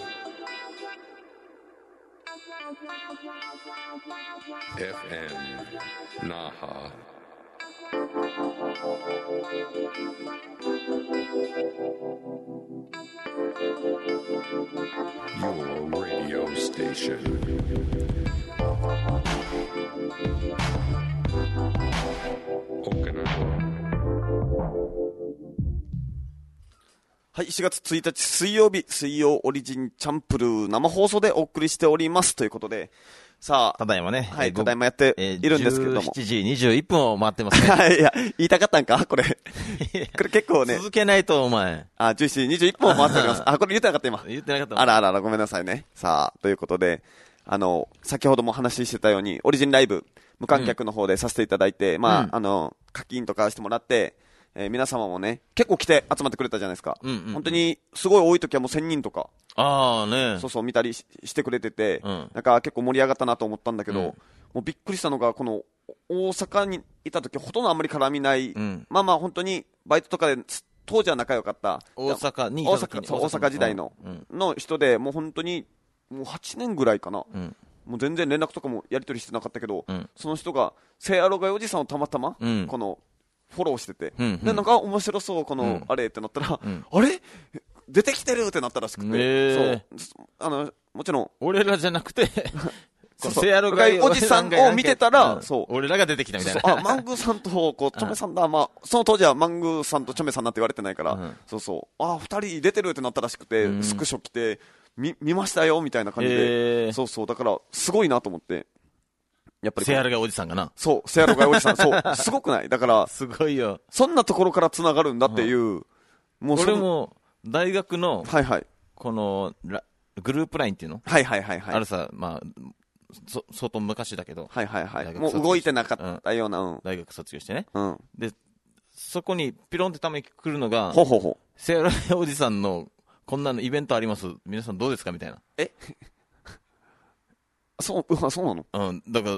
Speaker 5: エフエム Naha Your radio station Okinawa。
Speaker 1: はい、しがつついたち水曜日、水曜オリジンチャンプルー生放送でお送りしておりますということで、さあ、
Speaker 2: ただいまね、
Speaker 1: はい、ただいまやっているんですけれども、
Speaker 2: じゅうしちじにじゅういっぷんを回ってますね。
Speaker 1: はい、いや、言いたかったんかこれ。これ結構ね。
Speaker 2: 続けないと、お前。
Speaker 1: あ、じゅうしちじにじゅういっぷんを回っております。あ、これ言ってなかった今。
Speaker 2: 言ってなかった。
Speaker 1: あらあらあら、ごめんなさいね。さあ、ということで、あの、先ほども話してたように、オリジンライブ、無観客の方でさせていただいて、うん、まあ、うん、あの、課金とかしてもらって、えー、皆様もね、結構来て集まってくれたじゃないですか。うんうんうん、本当に、すごい多い時はもうせんにんとか。
Speaker 2: ああね。
Speaker 1: そうそう、見たり し, してくれてて、
Speaker 2: うん、
Speaker 1: なんか結構盛り上がったなと思ったんだけど、うん、もうびっくりしたのが、この、大阪にいた時ほとんどあんまり絡みない、うん、まあまあ本当に、バイトとかで、当時は仲良かった。
Speaker 2: 大阪に
Speaker 1: 大阪、そう、大阪時代の、うん、の人で、もう本当に、もうはちねんぐらいかな。うん、もう全然連絡とかもやり取りしてなかったけど、うん、その人が、セアロガイおじさんをたまたま、うん、この、フォローしてて、うんうん、でなんか面白そうこの、うん、あれってなったら、うん、あれ出てきてるってなったらしくて、そうあのもちろん
Speaker 2: 俺らじゃなくて
Speaker 1: そうそうセアロガイおじさんを見てたら、うん、
Speaker 2: そう俺らが出てきたみたいな。
Speaker 1: そうそうあマングーさんとこうチョメさんだ、まあその当時はマングーさんとチョメさんなんて言われてないから、うん、そうそうあ二人出てるってなったらしくて、うん、スクショ来て見見ましたよみたいな感じで、そうそうだからすごいなと思って。やっぱり
Speaker 2: セアロガイおじさんがな。
Speaker 1: そう、セアロガイおじさん。そう、すごくないだから、
Speaker 2: すごいよ。
Speaker 1: そんなところから繋がるんだっていう。うん、
Speaker 2: もうそれも、大学の、
Speaker 1: はいはい。
Speaker 2: この、グループラインっていうの
Speaker 1: はいはいはいはい。
Speaker 2: あるさ、まあ、そ相当昔だけど。
Speaker 1: はいはいはい。もう動いてなかったような、うん。
Speaker 2: 大学卒業してね。
Speaker 1: うん。
Speaker 2: で、そこにピロンってために来るのが、
Speaker 1: ほうほうほう。
Speaker 2: セアロガイおじさんの、こんなのイベントあります。皆さんどうですかみたいな。
Speaker 1: えそう、そうなの？
Speaker 2: うん、だから、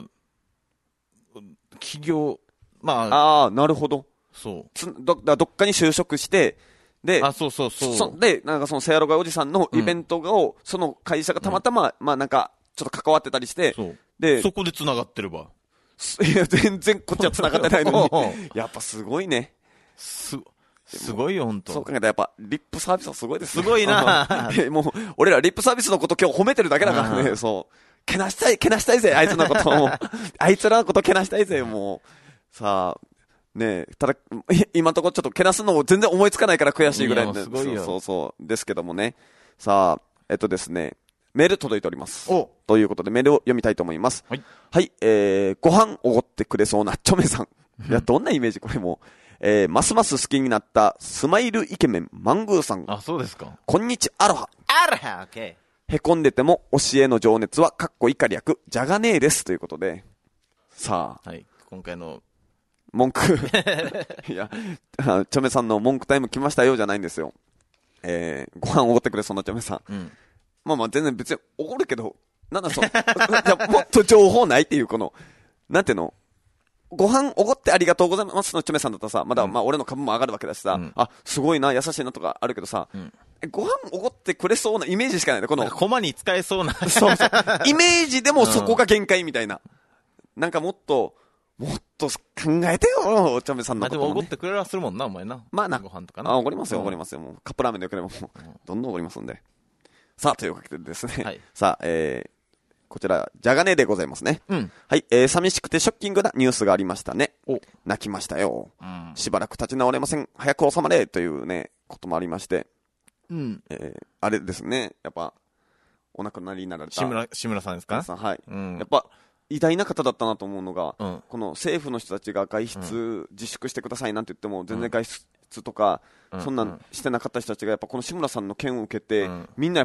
Speaker 2: 企業、ま
Speaker 1: あ。ああ、なるほど。
Speaker 2: そう。
Speaker 1: つど、どっかに就職して、で、
Speaker 2: あ、そうそうそう。
Speaker 1: そで、なんかそのセアロガイおじさんのイベントを、うん、その会社がたまたま、うん、まあなんか、ちょっと関わってたりして、
Speaker 2: そう。
Speaker 1: で、
Speaker 2: そこで繋がってれば。
Speaker 1: いや、全然こっちは繋がってないのに。やっぱすごいね。
Speaker 2: す、すごいよ、ほんと。
Speaker 1: そう考えたらやっぱ、リップサービスはすごいですね。
Speaker 2: すごいな
Speaker 1: もう、俺らリップサービスのこと今日褒めてるだけだからね、そう。けなしたい、けなしたいぜ、あいつのことを。あいつらのことけなしたいぜ、もう。さあ、ねえ、ただ、今のところちょっとけなすのも全然思いつかないから悔しいぐらいの、ね。
Speaker 2: すごいよ。
Speaker 1: そうそうそう。ですけどもね。さあ、えっとですね、メール届いております。
Speaker 2: お
Speaker 1: ということでメールを読みたいと思います。
Speaker 2: はい。
Speaker 1: はい、えー、ご飯おごってくれそうなチョメさん。いや、どんなイメージこれも。えー、ますます好きになったスマイルイケメンマングーさん。
Speaker 2: あ、そうですか。
Speaker 1: こんにちアロハ。
Speaker 2: アロハ、オッケ
Speaker 1: ー。へこんでても教えの情熱はかっこ以下略じゃがねえですということで。さあ。
Speaker 2: はい。今回の
Speaker 1: 文句。いや、チョメさんの文句タイム来ましたよじゃないんですよ。えー、ご飯おごってくれそうなチョメさん。
Speaker 2: うん、
Speaker 1: まあまあ全然別におごるけど、なんだそう。じゃもっと情報ないっていうこの、なんていうのご飯おごってありがとうございますのチョメさんだったらさ、まだまあ俺の株も上がるわけだしさ、うん、あ、すごいな、優しいなとかあるけどさ、うん、ご飯おごってくれそうなイメージしかないね、この。
Speaker 2: コマに使えそうな。
Speaker 1: そうそう。イメージでもそこが限界みたいな。うん、なんかもっと、もっと考えてよ、チョメさんのこと、ね。
Speaker 2: まあでもおごってくれはするもんな、お前な。
Speaker 1: まあな。
Speaker 2: ご飯とかな。
Speaker 1: あ、おごりますよ、おごりますよ。もうカップラーメンでよければもう、どんどんおごりますんで。さあ、というわけでですね。
Speaker 2: はい、
Speaker 1: さあ、えー、こちら、じゃがねでございますね。
Speaker 2: うん。
Speaker 1: はい、えー、寂しくてショッキングなニュースがありましたね。
Speaker 2: お
Speaker 1: 泣きましたよ。
Speaker 2: うん。
Speaker 1: しばらく立ち直れません。早く収まれというね、こともありまして。
Speaker 2: うん。
Speaker 1: えー、あれですね、やっぱ、お亡くなりになられた。
Speaker 2: 志村、志村さんですか？
Speaker 1: はい。
Speaker 2: うん。
Speaker 1: やっぱ、偉大な方だったなと思うのが、
Speaker 2: うん、
Speaker 1: この政府の人たちが外出自粛してくださいなんて言っても、全然外出とか、
Speaker 2: うん、
Speaker 1: そんなんしてなかった人たちが、やっぱこの志村さんの件を受けて、
Speaker 2: うん、
Speaker 1: みんなやっぱ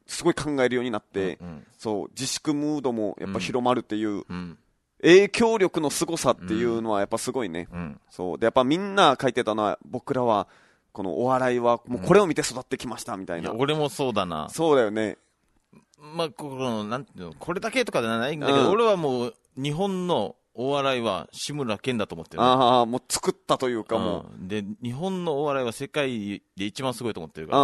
Speaker 1: すごい考えるようになって、
Speaker 2: うんうん、
Speaker 1: そう自粛ムードもやっぱ広まるっていう、うんうん、影響力の凄さっていうのはやっぱすごいね、うん、そうでやっぱみんな書いてたのは、僕らはこのお笑いはもうこれを見て育ってきましたみたいな、
Speaker 2: うん、いや俺もそうだな。
Speaker 1: そうだよね。
Speaker 2: まあ、このなんていうの、これだけとかじゃないんだけど、うん、俺はもう日本のお笑いは志村けんだと思ってる。
Speaker 1: ああ、もう作ったというか、もう、
Speaker 2: うん、で日本のお笑いは世界で一番すごいと思ってるから、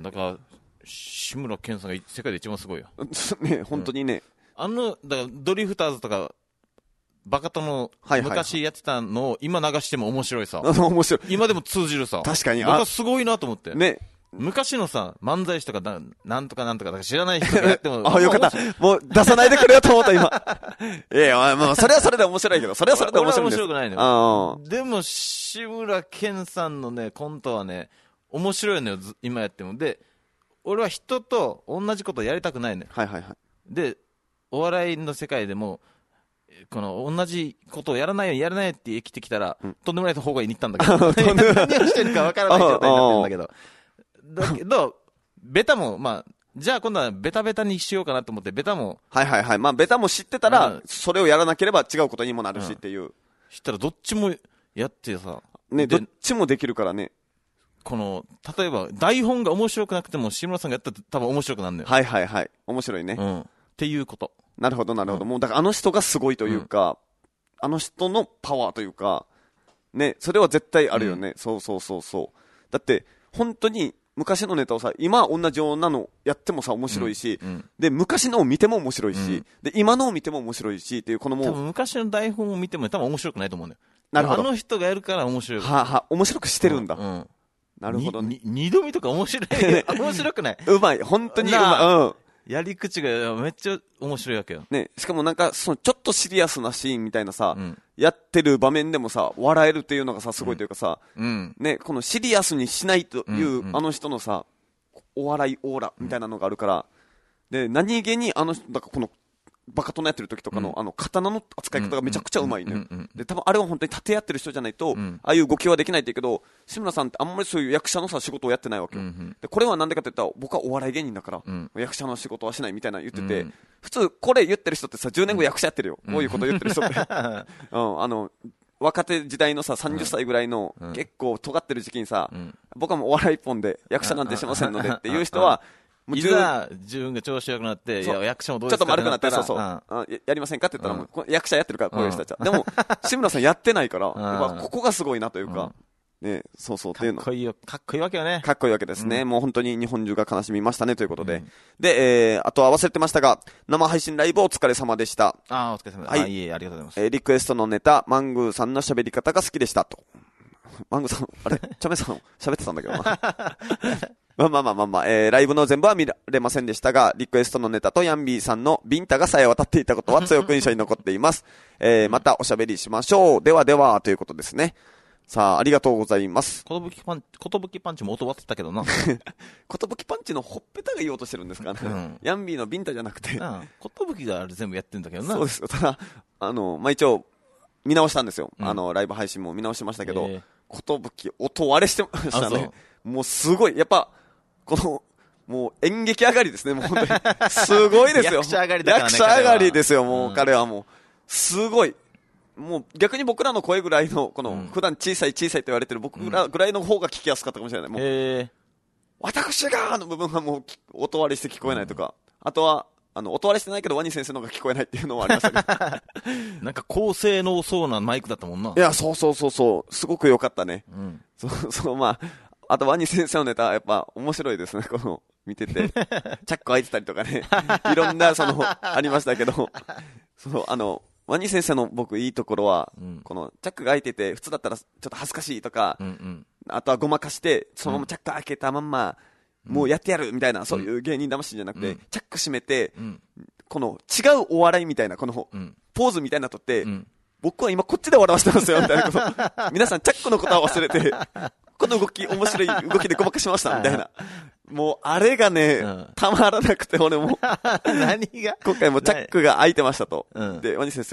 Speaker 2: だから志村けんさんが世界で一番すごいよ
Speaker 1: ね、本当にね、
Speaker 2: うん、あのだからドリフターズとかバカとの昔やってたのを今流しても面白いさ、
Speaker 1: 面白い、
Speaker 2: 今でも通じるさ、
Speaker 1: 確かに、
Speaker 2: 僕はすごいなと思って
Speaker 1: ね。
Speaker 2: 昔のさ、漫才師とかな、なんとかなんとか知らない人がやっても。
Speaker 1: あ、よかった。もう出さないでくれよと思った今。いや、もうそれはそれで面白いけど、それはそれで面白いんです。
Speaker 2: 面白くないのよ。でも、志村けんさんのね、コントはね、面白いのよ、今やっても。で、俺は人と同じことやりたくないのよ。
Speaker 1: はいはいはい。
Speaker 2: で、お笑いの世界でも、この同じことをやらないようにやらないって生きてきたら、うん、とんでもない方がいいに行ったんだけど、何をしてるかわからない状態になってるんだけど。だけど、ベタも、まあ、じゃあ今度はベタベタにしようかなと思って、ベタも。
Speaker 1: はいはいはい。まあ、ベタも知ってたら、うん、それをやらなければ違うことにもなるしっていう。うん、
Speaker 2: 知ったらどっちもやってさ。
Speaker 1: ね、どっちもできるからね。
Speaker 2: この、例えば、台本が面白くなくても、志村さんがやったら多分面白くなるんだよ。
Speaker 1: はいはいはい。面白いね。
Speaker 2: うん。っていうこと。
Speaker 1: なるほどなるほど。うん、もう、だからあの人がすごいというか、うん、あの人のパワーというか、ね、それは絶対あるよね。うん、そうそうそうそう。だって、本当に、昔のネタをさ、今同じようなのやってもさ、面白いし、うんうん、で、昔のを見ても面白いし、うん、で、今のを見ても面白いし、っていう、このもう。
Speaker 2: 多分昔の台本を見ても多分面白くないと思うんだよ。
Speaker 1: なるほど。
Speaker 2: あの人がやるから面白い。
Speaker 1: はあ、はあ、面白くしてるんだ。うん。なるほどね。
Speaker 2: 二度見とか面白い。面白くない。
Speaker 1: うまい。本当にうまい。うん。
Speaker 2: やり口がめっちゃ面白いわけよ。
Speaker 1: ね、しかもなんか、そのちょっとシリアスなシーンみたいなさ、うん、やってる場面でもさ、笑えるっていうのがさ、すごいというかさ、うん、ね、このシリアスにしないという、うんうん、あの人のさ、お笑いオーラみたいなのがあるから、うん、で、何気にあの人、だからこの、バカ殿やってる時とかの、うん、あの、刀の扱い方がめちゃくちゃうまいね。で、多分あれは本当に盾やってる人じゃないと、うん、ああいう動きはできないって言うけど、志村さんってあんまりそういう役者のさ、仕事をやってないわけよ。うんうん、で、これはなんでかって言ったら、僕はお笑い芸人だから、うん、役者の仕事はしないみたいな言ってて、うん、普通これ言ってる人ってさ、じゅうねんご役者やってるよ。こういうこと言ってる人って。うん、あの、若手時代のさ、さんじゅっさいぐらいの、うん、結構尖ってる時期にさ、うん、僕はもうお笑い一本で役者なんてしませんのでっていう人は、
Speaker 2: もういざ自分が調子良くなって、いや役者もどうですか
Speaker 1: ちょっと丸くなって、そうそう、うん、あや。やりませんかって言ったら、もう役者やってるから、こういう人たちは。でも、志村さんやってないから、ここがすごいなというか、ね、そうそうっていうの。
Speaker 2: かっこいいよ、かっこいいわけよね。
Speaker 1: かっこいいわけですね。うん、もう本当に日本中が悲しみましたねということで。うん、で、えー、あとは忘れてましたが、生配信ライブお疲れ様でした。
Speaker 2: ああ、お疲れ様です。はい。あいえ、ありがとうございます。
Speaker 1: えー、リクエストのネタ、マングーさんの喋り方が好きでしたと。マングーさん、あれチャメさん喋ってたんだけどな。まあまあまあまあまあ、えー、ライブの全部は見られませんでしたが、リクエストのネタとヤンビーさんのビンタがさえ渡っていたことは強く印象に残っています。えー、またおしゃべりしましょう。ではでは、ということですね。さあ、ありがとうございます。
Speaker 2: ことぶきパンチ、ことぶきパンチも音割ってたけどな。
Speaker 1: ことぶきパンチのほっぺたが言おうとしてるんですかね。うん、ヤンビーのビンタじゃなくて。
Speaker 2: ことぶきがあれ全部やってるんだけどな。
Speaker 1: そうですよ。ただ、あの、まあ、一応、見直したんですよ。うん、あの、ライブ配信も見直しましたけど、ことぶき、音割れしてましたね。もうすごい、やっぱ、この、もう演劇上がりですね、もう本当に。すごいですよ。
Speaker 2: 役者上がりだからね。
Speaker 1: 役者上がりですよ、もう、うん、彼はもう。すごい。もう逆に僕らの声ぐらいの、この、普段小さい小さいと言われてる僕らぐらいの方が聞きやすかったかもしれない。もう、
Speaker 2: へ
Speaker 1: 私がの部分がもう音割れして聞こえないとか、うん、あとは、あの、音割れしてないけどワニ先生の方が聞こえないっていうのはありましたね。
Speaker 2: なんか高性能そうなマイクだったもんな。
Speaker 1: いや、そうそうそうそう、すごく良かったね。うん、そう、そう、まあ、あとワニ先生のネタ、やっぱ面白いですね、この、見てて。チャック開いてたりとかね。いろんな、その、ありましたけど、そう、あの、ワニ先生の僕いいところは、うん、このチャックが開いてて普通だったらちょっと恥ずかしいとか、うんうん、あとはごまかしてそのままチャック開けたまんま、うん、もうやってやるみたいな、そういう芸人魂じゃなくて、うん、チャック閉めて、うん、この違うお笑いみたいなこの、うん、ポーズみたいなのとって、うん、僕は今こっちで笑わせてますよみたいなこと皆さんチャックのことは忘れてこの動き面白い動きでごまかしましたみたいなもうあれがね、うん、たまらなくて俺も
Speaker 2: 何が
Speaker 1: 今回もチャックが開いてましたと、うん、でワニ先生は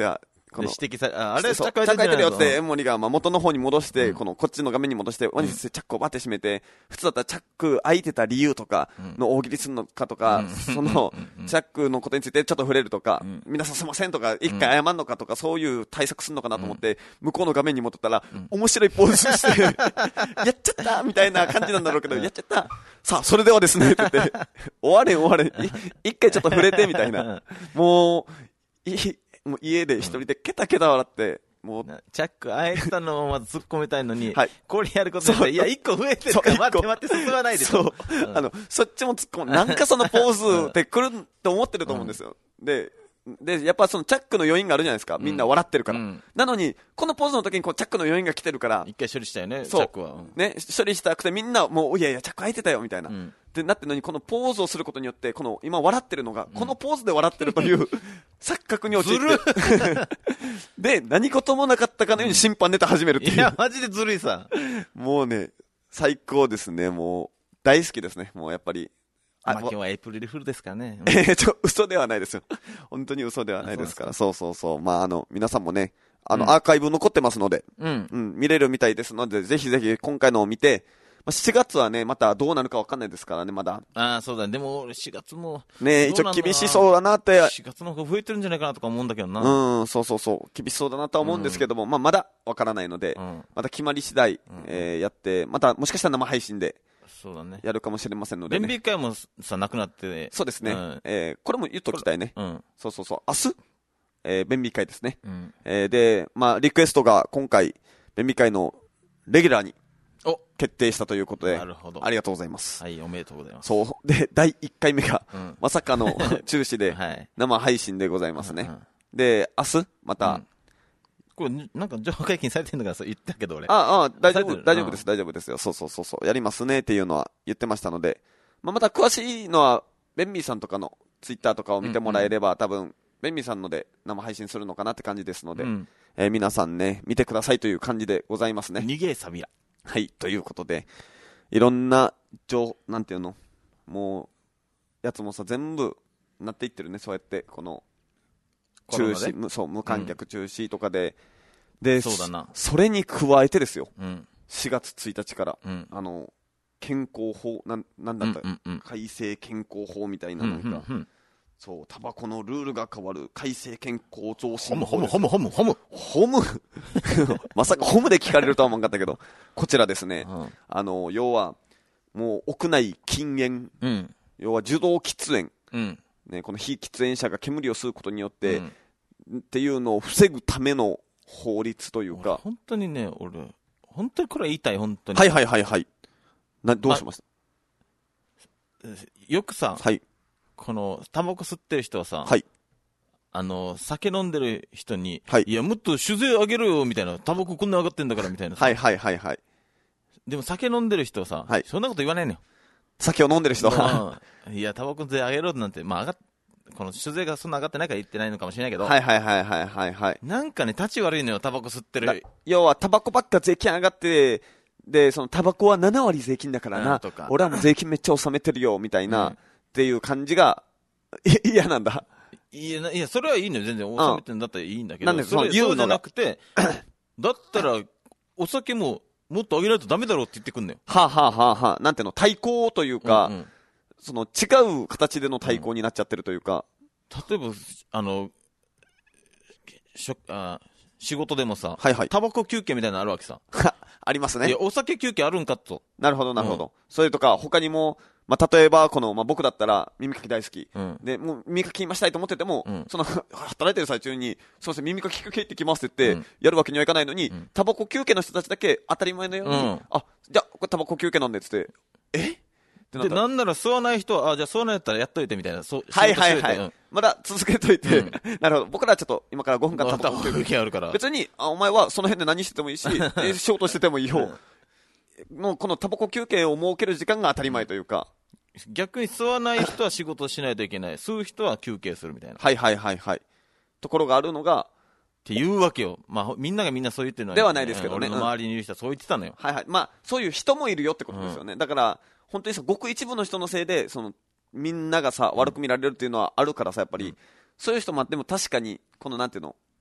Speaker 1: この
Speaker 2: 指摘され、ああれ、
Speaker 1: そう
Speaker 2: チャック
Speaker 1: チャック開いてるよって
Speaker 2: うん
Speaker 1: 江森がまあ元の方に戻して、
Speaker 2: うん
Speaker 1: このこっちの画面に戻してワニスチャックをバッて閉めて、普通だったらチャック開いてた理由とかの大喜利するのかとか、そのチャックのことについてちょっと触れるとか、皆さんすいませんとか一回謝るのかとか、そういう対策するのかなと思って向こうの画面に戻ったら面白いポーズしてやっちゃったみたいな感じなんだろうけど、やっちゃった、さあそれではですねって言って終われん終われん、い一回ちょっと触れてみたいな、もういもう家で一人でケタケタ笑って、もう
Speaker 2: チャック開いたのをまず突っ込みたいのに、
Speaker 1: はい、
Speaker 2: これやることで、いや、一個増えてるから、待って待って、進まないで
Speaker 1: そう、
Speaker 2: うん、
Speaker 1: あの、そっちも突っ込む。なんかそのポーズって来ると思ってると思うんですよ。うん、で、で、やっぱそのチャックの余韻があるじゃないですか。みんな笑ってるから。うん、なのに、このポーズの時にこうチャックの余韻が来てるから。
Speaker 2: 一回処理したよね、チ
Speaker 1: そう
Speaker 2: ャックは。うん、
Speaker 1: ね、処理したくてみんなもう、いやいや、チャック開いてたよ、みたいな。
Speaker 2: うん、
Speaker 1: で、なってるのに、このポーズをすることによって、この、今笑ってるのが、このポーズで笑ってるという、錯覚に陥って。で、何事もなかったかのように審判ネタ始めるっていう。
Speaker 2: いや、マジでずるいさ。
Speaker 1: もうね、最高ですね。もう、大好きですね。もうやっぱり。
Speaker 2: まあ今日はエイプリルフールですからね。
Speaker 1: えー、ちょ、嘘ではないですよ。本当に嘘ではないですから。そうそうそう。まあ、あの、皆さんもね、あの、うん、アーカイブ残ってますので、うん、うん、見れるみたいですので、ぜひぜひ今回のを見て、まあ、しがつはね、またどうなるかわかんないですからね、まだ。
Speaker 2: ああ、そうだね。でも、しがつも。
Speaker 1: ね、一応厳しそうだなって。
Speaker 2: しがつの方が増えてるんじゃないかなとか思うんだけどな。
Speaker 1: うん、そうそうそう。厳しそうだなとは思うんですけども、うん、まあ、まだわからないので、うん、また決まり次第、うん、えー、やって、また、もしかしたら生配信で、
Speaker 2: そうだね。
Speaker 1: やるかもしれませんので、ね。
Speaker 2: 連盟会もさ、なくなって、
Speaker 1: そうですね。うん、えー、これも言っときたいね。うん、そうそうそう。明日、えー、便秘会ですね。うん、えー、で、まあ、リクエストが今回、便秘会のレギュラーに決定したということで、なるほど。ありがとうございます。
Speaker 2: はい、おめでとうございます。
Speaker 1: そう。で、だいいっかいめが、うん、まさかの中止で、生配信でございますね。はい、で、明日、また、うん、
Speaker 2: これ、なんか情報解禁されてるのかそう言ったけど俺。
Speaker 1: ああ、ああ大丈夫、大丈夫です、大丈夫ですよ。そうそうそうそう、やりますねっていうのは言ってましたので、まあ、また詳しいのは、ベンミーさんとかのツイッターとかを見てもらえれば、うんうん、多分、ベンミーさんので生配信するのかなって感じですので、うん、えー、皆さんね、見てくださいという感じでございますね。
Speaker 2: 逃げサビラ。
Speaker 1: はい、ということで、いろんな情、なんていうの、もう、やつもさ、全部なっていってるね、そうやって、この、中止、そう、無観客中止とかで、うん、で、
Speaker 2: そうだな。
Speaker 1: それに加えてですよ、うん、しがつついたちから、うん、あの、健康法、なん、なんだった、うんうんうん、改正健康法みたいなのが、うんうんうん、そう、タバコのルールが変わる改正健康増進法。
Speaker 2: ホム、ホム、ホム、ホム、
Speaker 1: ホム。ホムまさかホムで聞かれるとは思わなかったけど、こちらですね、うん、あの、要は、もう屋内禁煙、うん、要は受動喫煙、うんね、この非喫煙者が煙を吸うことによって、うん、っていうのを防ぐための法律というか。
Speaker 2: 本当にね、俺、本当にこれは言いたい、本当に。
Speaker 1: はいはいはいはい。な、どうしました、
Speaker 2: ま、よくさ、
Speaker 1: はい、
Speaker 2: この、タバコ吸ってる人はさ、
Speaker 1: はい、
Speaker 2: あの、酒飲んでる人に、
Speaker 1: はい、
Speaker 2: いや、もっと酒税上げろよ、みたいな、タバコこんな上がってんだから、みたいな。
Speaker 1: はいはいはいはい。
Speaker 2: でも酒飲んでる人はさ、はい、そんなこと言わないのよ。
Speaker 1: 酒を飲んでる人
Speaker 2: は。いや、タバコ税上げろなんて、まあ上がっ、この酒税がそんな上がってないから言ってないのかもしれないけど。
Speaker 1: はいはいはいはいはいはい。
Speaker 2: なんかね、立ち悪いのよ、タバコ吸ってる。
Speaker 1: 要は、タバコばっか税金上がって、で、そのタバコはななわり税金だからな、俺はもう税金めっちゃ納めてるよ、みたいな、うん、っていう感じが、嫌なんだ。
Speaker 2: いや、いや、それはいいのよ、全然納めてるんだったらいいんだけど。なんでそれ言うのじゃなくて、だったら、お酒も、もっと上げないとダメだろうって言ってくんのよ。
Speaker 1: はあ、はあはあはあ、なんていうの、対抗というか、うんうん、その違う形での対抗になっちゃってるというか。
Speaker 2: うん、例えば、あの、しょあ仕事でもさ、
Speaker 1: はいはい、
Speaker 2: タバコ休憩みたいなのあるわけさ。
Speaker 1: ありますね。
Speaker 2: いや、お酒休憩あるんかと。
Speaker 1: なるほど、なるほど。うん、それとか、他にも、まあ、例えば、この、まあ、僕だったら、耳かき大好き。うん、で、もう、耳かき今したいと思ってても、うん、その、働いてる最中に、そうですね、耳かき休憩ってきますって言って、うん、やるわけにはいかないのに、うん、タバコ休憩の人たちだけ当たり前のように、うん、あ、じゃあ、これタバコ休憩なんでって言って、え
Speaker 2: で、なんなら吸わない人は、あ、じゃあ吸わないやったらやっといてみたいな。そう、
Speaker 1: はいはいはい。うん、まだ続けといて、うん、なるほど。僕らはちょっと今からごふんかんタバコ休憩あるから。別に、あ、お前はその辺で何しててもいいし、え仕事しててもいいよ。の、このタバコ休憩を設ける時間が当たり前というか。
Speaker 2: 逆に吸わない人は仕事しないといけない。吸う人は休憩するみたいな。
Speaker 1: はいはいはいはい。ところがあるのが、
Speaker 2: っていうわけよ。まあ、みんながみんなそう言ってるのは、
Speaker 1: ではないですけどね。
Speaker 2: 俺の周りにいる人はそう言ってたのよ。
Speaker 1: うん、はいはい。まあ、そういう人もいるよってことですよね。うん、だから、本当にさ、ごく一部の人のせいで、その、みんながさ、悪く見られるっていうのはあるからさ、やっぱり、うん、そういう人もあっても確かに、このなんていうの、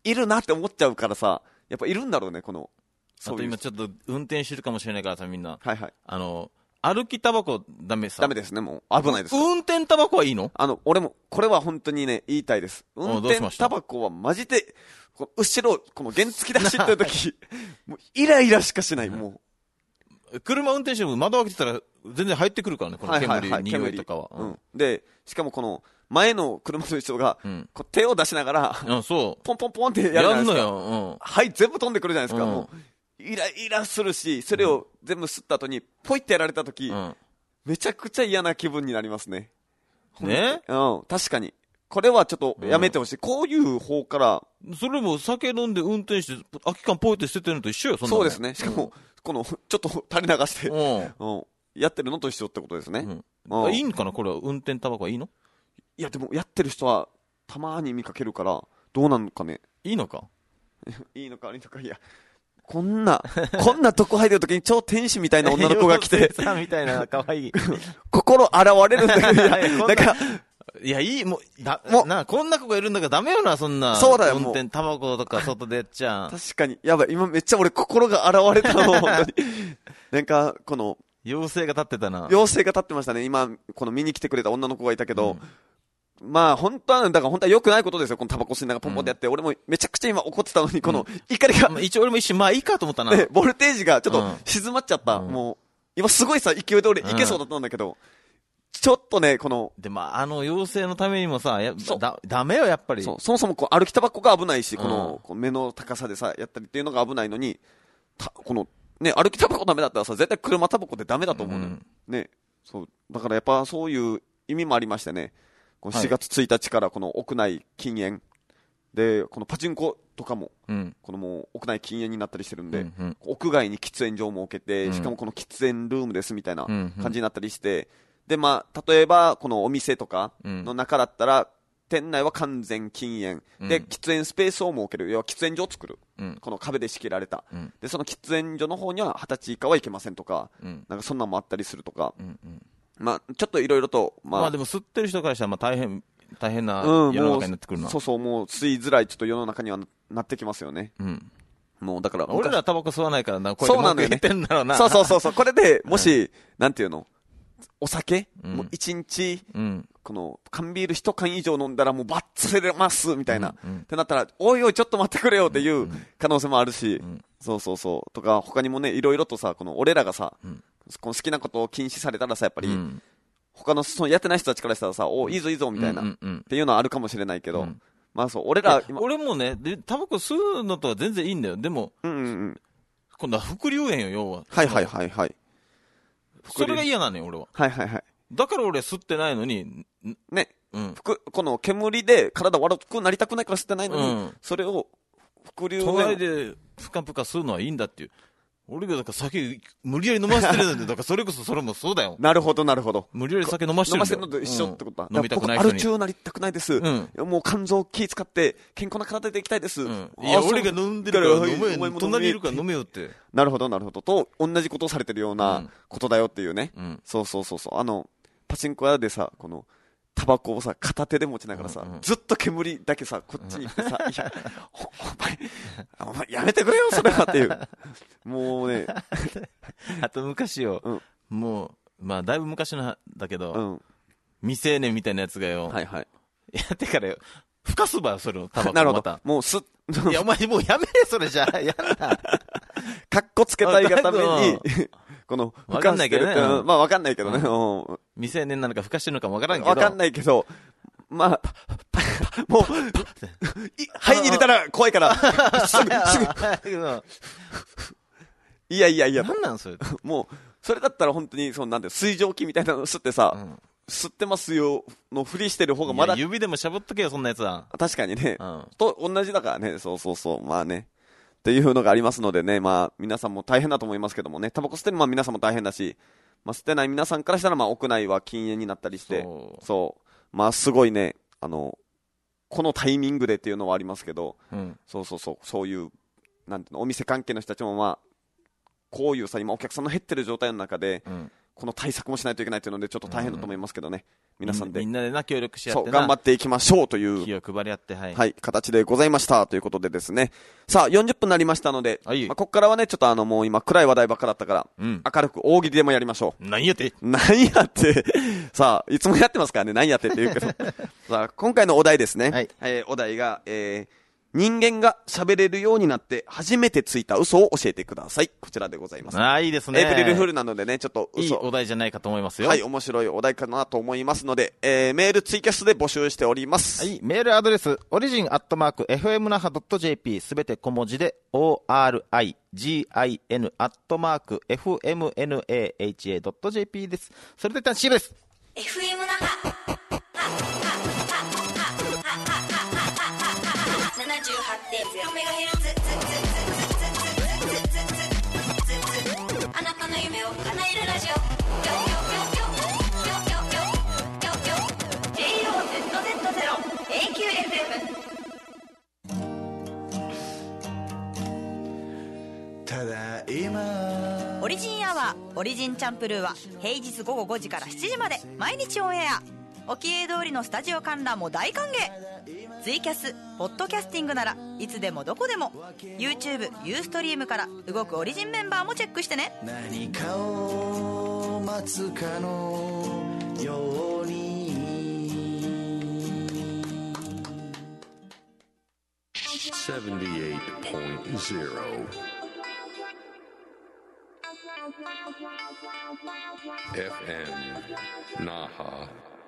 Speaker 1: いるなって思っちゃうからさ、やっぱいるんだろうね、この。
Speaker 2: あと今ちょっと運転してるかもしれないからさ、みんな。
Speaker 1: はいはい。
Speaker 2: あの、歩きタバコダメさ。
Speaker 1: ダメですね、もう。危ないです。
Speaker 2: 運転タバコはいいの？
Speaker 1: あの、俺も、これは本当にね、言いたいです。運転タバコはマジで、この後ろ、この原付で走ってる時もうイライラしかしない、も
Speaker 2: う。車運転しても窓開けてたら全然入ってくるからね、この煙、はいはいはい、匂いとかは、
Speaker 1: うん。で、しかもこの、前の車の人が、こう手を出しながら、
Speaker 2: うん、そう。
Speaker 1: ポンポンポンってやるじゃないですか。
Speaker 2: やんのよ。うん、
Speaker 1: はい、全部飛んでくるじゃないですか。
Speaker 2: うん、
Speaker 1: もう、イライラするし、それを全部吸った後に、ポイってやられた時、うん、めちゃくちゃ嫌な気分になりますね。
Speaker 2: ね、
Speaker 1: うん、確かに。これはちょっとやめてほしい、うん。こういう方から。
Speaker 2: それも酒飲んで運転して、空き缶ポイって捨ててるのと一緒よ、そんなの。
Speaker 1: そうですね。しかも、うん、この、ちょっと垂れ流して、うん、やってるのと一緒ってことですね。
Speaker 2: うんうん、いいんかなこれは運転タバコはいいの？
Speaker 1: いや、でもやってる人は、たまに見かけるから、どうなのかね。
Speaker 2: いいのか
Speaker 1: いいのか悪いのか、いや。こんな、こんなとこ入ってる時に超天使みたいな女の子が来て。
Speaker 2: さんみたいな、かわいい。
Speaker 1: 心洗われるんだけど、だから、
Speaker 2: いや、いい、もう、だ、もう、な、こんな子がいるんだからダメよな、そんな。
Speaker 1: そうだよ、
Speaker 2: 運転、タバコとか外でやっちゃう。
Speaker 1: 確かに。やばい、今めっちゃ俺心が洗われたの、本当に。なんか、この、
Speaker 2: 妖精が立ってたな。
Speaker 1: 妖精が立ってましたね。今、この見に来てくれた女の子がいたけど、うん、まあ、本当は、だから本当は良くないことですよ。このタバコ吸いながらポンポンでやって、うん、俺もめちゃくちゃ今怒ってたのに、この怒りが、
Speaker 2: うん、一応俺も一瞬、まあいいかと思ったな。
Speaker 1: ね、ボルテージがちょっと静まっちゃった。うん、もう、今すごいさ、勢いで俺いけそうだったんだけど、うんちょっとね、この。
Speaker 2: で、まあ、あの、妖精のためにもさ、やだ、ダメよ、やっぱり。
Speaker 1: そう、そもそもこう、歩きタバコが危ないし、この、こう目の高さでさ、やったりっていうのが危ないのに、たこの、ね、歩きタバコダメだったらさ、絶対車タバコってダメだと思うのよ、うん。ね。そう。だからやっぱそういう意味もありましてね、このしがつついたちからこの屋内禁煙。で、このパチンコとかも、うん、このもう屋内禁煙になったりしてるんで、うんうん、屋外に喫煙所を設けて、うん、しかもこの喫煙ルームですみたいな感じになったりして、うんうんで、まあ、例えば、このお店とかの中だったら、うん、店内は完全禁煙、うん。で、喫煙スペースを設ける。要は喫煙所を作る。うん、この壁で仕切られた、うん。で、その喫煙所の方にははたち以下はいけませんとか、うん、なんかそんなのもあったりするとか。うんうん、まあ、ちょっといろいろと、
Speaker 2: まあ。まあでも吸ってる人からしたら、まあ大変、大変な世の中になってくるな、うん。
Speaker 1: そうそう、もう吸いづらいちょっと世の中にはなってきますよね。うん。もうだから。
Speaker 2: 俺らタバコ吸わないからな、こうやって文句言ってんだろうな。
Speaker 1: そうそうそうそう。これで、もし、うん、なんていうのお酒、うん、もう一日、うん、この缶ビール一缶以上飲んだらもうバッツれますみたいな、うんうん、ってなったらおいおいちょっと待ってくれよっていう可能性もあるし、うん、そうそうそうとか他にもねいろいろとさこの俺らがさ、うん、この好きなことを禁止されたらさやっぱり、うん、他のそのやってない人たちからしたらさおいいぞいいぞみたいな、うんうんうん、っていうのはあるかもしれないけど、うん、まあそう俺ら
Speaker 2: 今俺もねでタバコ吸うのとは全然いいんだよでも、うんうんうん、今度は副流炎よ要は
Speaker 1: はいはいはいはい
Speaker 2: それが嫌なのよ、俺は。
Speaker 1: はいはいはい。
Speaker 2: だから俺吸ってないのに。
Speaker 1: ね。うん。この煙で体悪くなりたくないから吸ってないのに、うん、それを、副流
Speaker 2: 炎。隣でぷかぷか吸うのはいいんだっていう。俺がだから酒無理やり飲ませてるんで、だからそれこそそれもそうだよ。
Speaker 1: なるほどなるほど。
Speaker 2: 無理やり酒飲ませてるんだよ。
Speaker 1: 飲ませるのと一緒ってことだ。
Speaker 2: うん、飲みたくない人に。
Speaker 1: アル中なりたくないです。うん。もう肝臓気使って健康な体でいきたいです。うん。
Speaker 2: いや、俺が飲んでるから飲めよ。隣にいるから飲めよって。
Speaker 1: なるほどなるほど。と、同じことをされてるようなことだよっていうね。うん。そうそうそうそう。あの、パチンコ屋でさ、この、タバコをさ、片手で持ちながらさ、うんうん、ずっと煙だけさ、こっちに行ってさ、いや、お前、お前やめてくれよ、それはっていう。もうね。
Speaker 2: あと昔よ、うん、もう、まあ、だいぶ昔のだけど、うん、未成年みたいなやつがよ、はいはい。やってからよ、ふかすばよ、それを、タバコをまた。なるほど。
Speaker 1: もうす、
Speaker 2: いや、お前もうやめれ、それじゃあ、やんな。
Speaker 1: かっこつけたいがために、この、
Speaker 2: わかんないけどね。
Speaker 1: うん、まあわかんないけどね。うん、
Speaker 2: 未成年なのか、ふかしてるのかもわからんけど。
Speaker 1: わかんないけど、まあ、もう、肺に入れたら怖いから、すぐ、すぐ。いやいやいや。
Speaker 2: なんなんそれ。
Speaker 1: もう、それだったら本当に、そのなんて、水蒸気みたいなの吸ってさ、うん、吸ってますよのふりしてる方がまだ。
Speaker 2: 指でもしゃぶっとけよ、そんなやつは。
Speaker 1: 確かにね。うん、と、同じだからね。そうそうそう。まあね。っていうのがありますのでね、まあ、皆さんも大変だと思いますけどもね、タバコ吸ってるまあ皆さんも大変だし、まあ、吸ってない皆さんからしたら、まあ、屋内は禁煙になったりして、そう、そう、まあ、すごいね、あの、このタイミングでっていうのはありますけど、うん、そうそうそう、そういう、なんていうの、お店関係の人たちもまあ、こういうさ、今お客さんの減ってる状態の中で、うん、 この対策もしないといけないというのでちょっと大変だと思いますけどね、うん、皆さんで
Speaker 2: みんなでな協力し合ってな、
Speaker 1: そう頑張っていきましょうという
Speaker 2: 気を配り合って、はい、
Speaker 1: はい、形でございましたということでですね、さあよんじゅっぷんになりましたので、
Speaker 2: はい、
Speaker 1: まあ、ここからはねちょっとあのもう今暗い話題ばっかだったから、うん、明るく大喜利でもやりましょう。
Speaker 2: 何やって
Speaker 1: 何やってさあいつもやってますからね、何やってって言うけどさあ今回のお題ですね、はい、えー、お題が、えー人間が喋れるようになって初めてついた嘘を教えてください。こちらでございます。
Speaker 2: ああ、いいですね。
Speaker 1: エイプリルフールなのでね、ちょっと嘘。
Speaker 2: いいお題じゃないかと思いますよ。
Speaker 1: はい、面白いお題かなと思いますので、えー、メールツイキャスで募集しております。
Speaker 2: はい、メールアドレス、オリジンアットマーク、エフエムナハドットジェーピー、すべて小文字で、オーアールアイジーアイエヌ アットマーク、エフエムエヌエーエイチエー ドットジェーピー です。それでは、シームです。
Speaker 3: エフエム 那覇。ななじゅうはちてんゼロ メガヘルツ。あなたの夢を叶えるラジオ。ジェイオーゼットゼットゼロ エーキューエフエム。
Speaker 4: ただいま
Speaker 3: オリジンアワー、オリジンチャンプルーは平日午後ごじからしちじまで毎日オンエア。おきえ通りのスタジオ観覧も大歓迎。ツイキャス、ポッドキャスティングならいつでもどこでも YouTube、ユーストリームから動くオリジンメンバーもチェックしてね。
Speaker 4: 何かを待つかのように
Speaker 5: セブンティーエイトポイントゼロ エフエム 那覇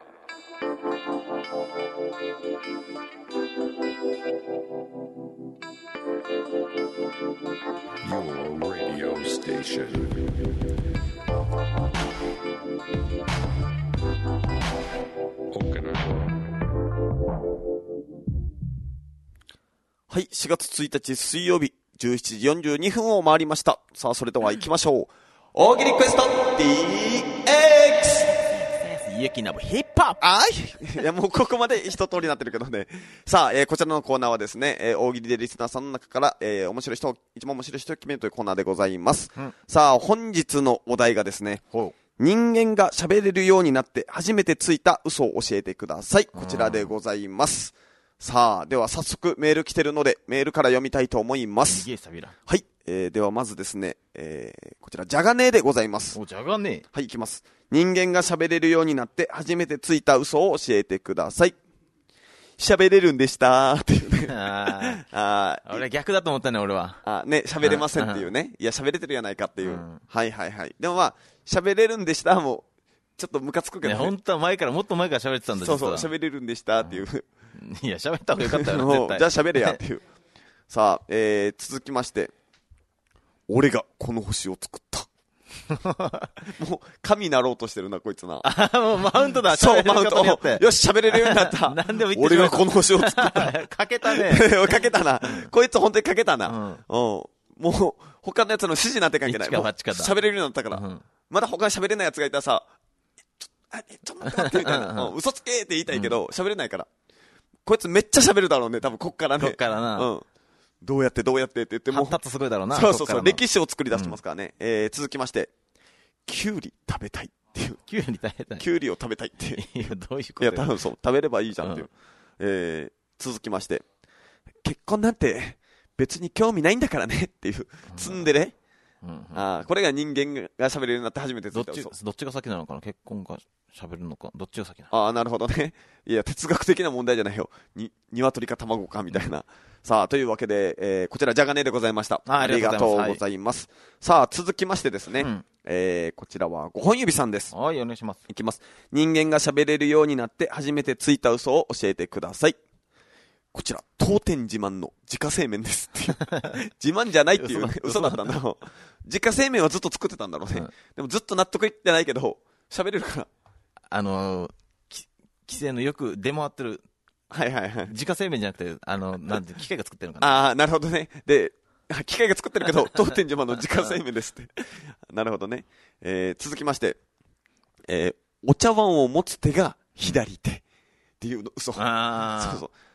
Speaker 5: Your radio station. Okinawa.
Speaker 1: はい、しがつついたち水曜日じゅうしちじよんじゅうにふんを回りました。さあそれでは行きましょう。大喜利クエスト ディーエックス。
Speaker 2: ゆきなぶヒップホップ。
Speaker 1: あいいやもうここまで一通りになってるけどね。さあ、えー、こちらのコーナーはですね、えー、大喜利でリスナーさんの中から、えー、面白い人を一番面白い人を決めるというコーナーでございます、うん、さあ本日のお題がですね、人間が喋れるようになって初めてついた嘘を教えてください。こちらでございます。さあでは早速メール来てるのでメールから読みたいと思います。はい、えー、ではまずですね、えー、こちらジャガネーでございます。
Speaker 2: おジャガネー。
Speaker 1: はい、いきます。人間が喋れるようになって初めてついた嘘を教えてください。喋れるんでしたーっていうね。
Speaker 2: ああ。俺逆だと思ったね、俺は。
Speaker 1: あね、喋れませんっていうね。いや、喋れてるやないかっていう。うん、はいはいはい。でもまあ、喋れるんでしたもちょっとムカつくけどね。
Speaker 2: ね、本当は前から、もっと前から喋ってたんだ。
Speaker 1: そうそう、喋れるんでしたっていう。
Speaker 2: いや、喋った方がよかったよ、絶対。
Speaker 1: じゃあ喋れやっていう。さあ、えー、続きまして。俺がこの星を作った。もう神になろうとしてるなこいつな。
Speaker 2: もうマウントだ。
Speaker 1: そうマウント。よし喋れるようになった。
Speaker 2: 何でも言って
Speaker 1: 俺がこの星を作った。
Speaker 2: かけたね。
Speaker 1: かけたな。こいつ本当にかけたな。うん。うん、もう他のやつの指示になって関係ない。喋れるようになったから。うん、まだ他に喋れないやつがいたらさ、ちょあちょっと待って待ってみたいな。うん、嘘つけって言いたいけど喋、うん、れないから。こいつめっちゃ喋るだろうね多分こっからね。
Speaker 2: こっからな。うん。
Speaker 1: どうやってどうやってって言っても
Speaker 2: 発達すごいだろうな。
Speaker 1: そうそうそう歴史を作り出してますからね、うん、えー、続きましてキュウリ食べたいっていう
Speaker 2: キュウリ食べたい
Speaker 1: キュウリを食べたいっていう
Speaker 2: いやどういうこと
Speaker 1: いや多分そう食べればいいじゃんっていう、うん、えー、続きまして結婚なんて別に興味ないんだからねっていうツンデレ、うんうん、あこれが人間が喋れるようになって初めてついた嘘。
Speaker 2: どっちどっちが先なのかな結婚が喋るのかどっちが先な
Speaker 1: の。ああなるほどね。いや哲学的な問題じゃないよ。に鶏か卵かみたいな、うん、さあというわけで、えー、こちらジャガネでございました。 あ, ありがとうございます、はい、さあ続きましてですね、うん、えー、こちらはごほん指さんです。
Speaker 2: はいお願いします。
Speaker 1: いきます。人間が喋れるようになって初めてついた嘘を教えてください。こちら当店自慢の自家製麺ですっていう自慢じゃないっていう、ね、嘘だったんだろう。自家製麺はずっと作ってたんだろうね、うん、でもずっと納得いってないけど喋れるから
Speaker 2: あのー、規制のよく出回ってる
Speaker 1: はいはいはい
Speaker 2: 自家製麺じゃなくてあのなんて機械が作ってるのかな。
Speaker 1: ああなるほどね。で機械が作ってるけど当店自慢の自家製麺ですってなるほどね、えー、続きまして、えー、お茶碗を持つ手が左手っていう嘘。
Speaker 2: あ
Speaker 1: そうそう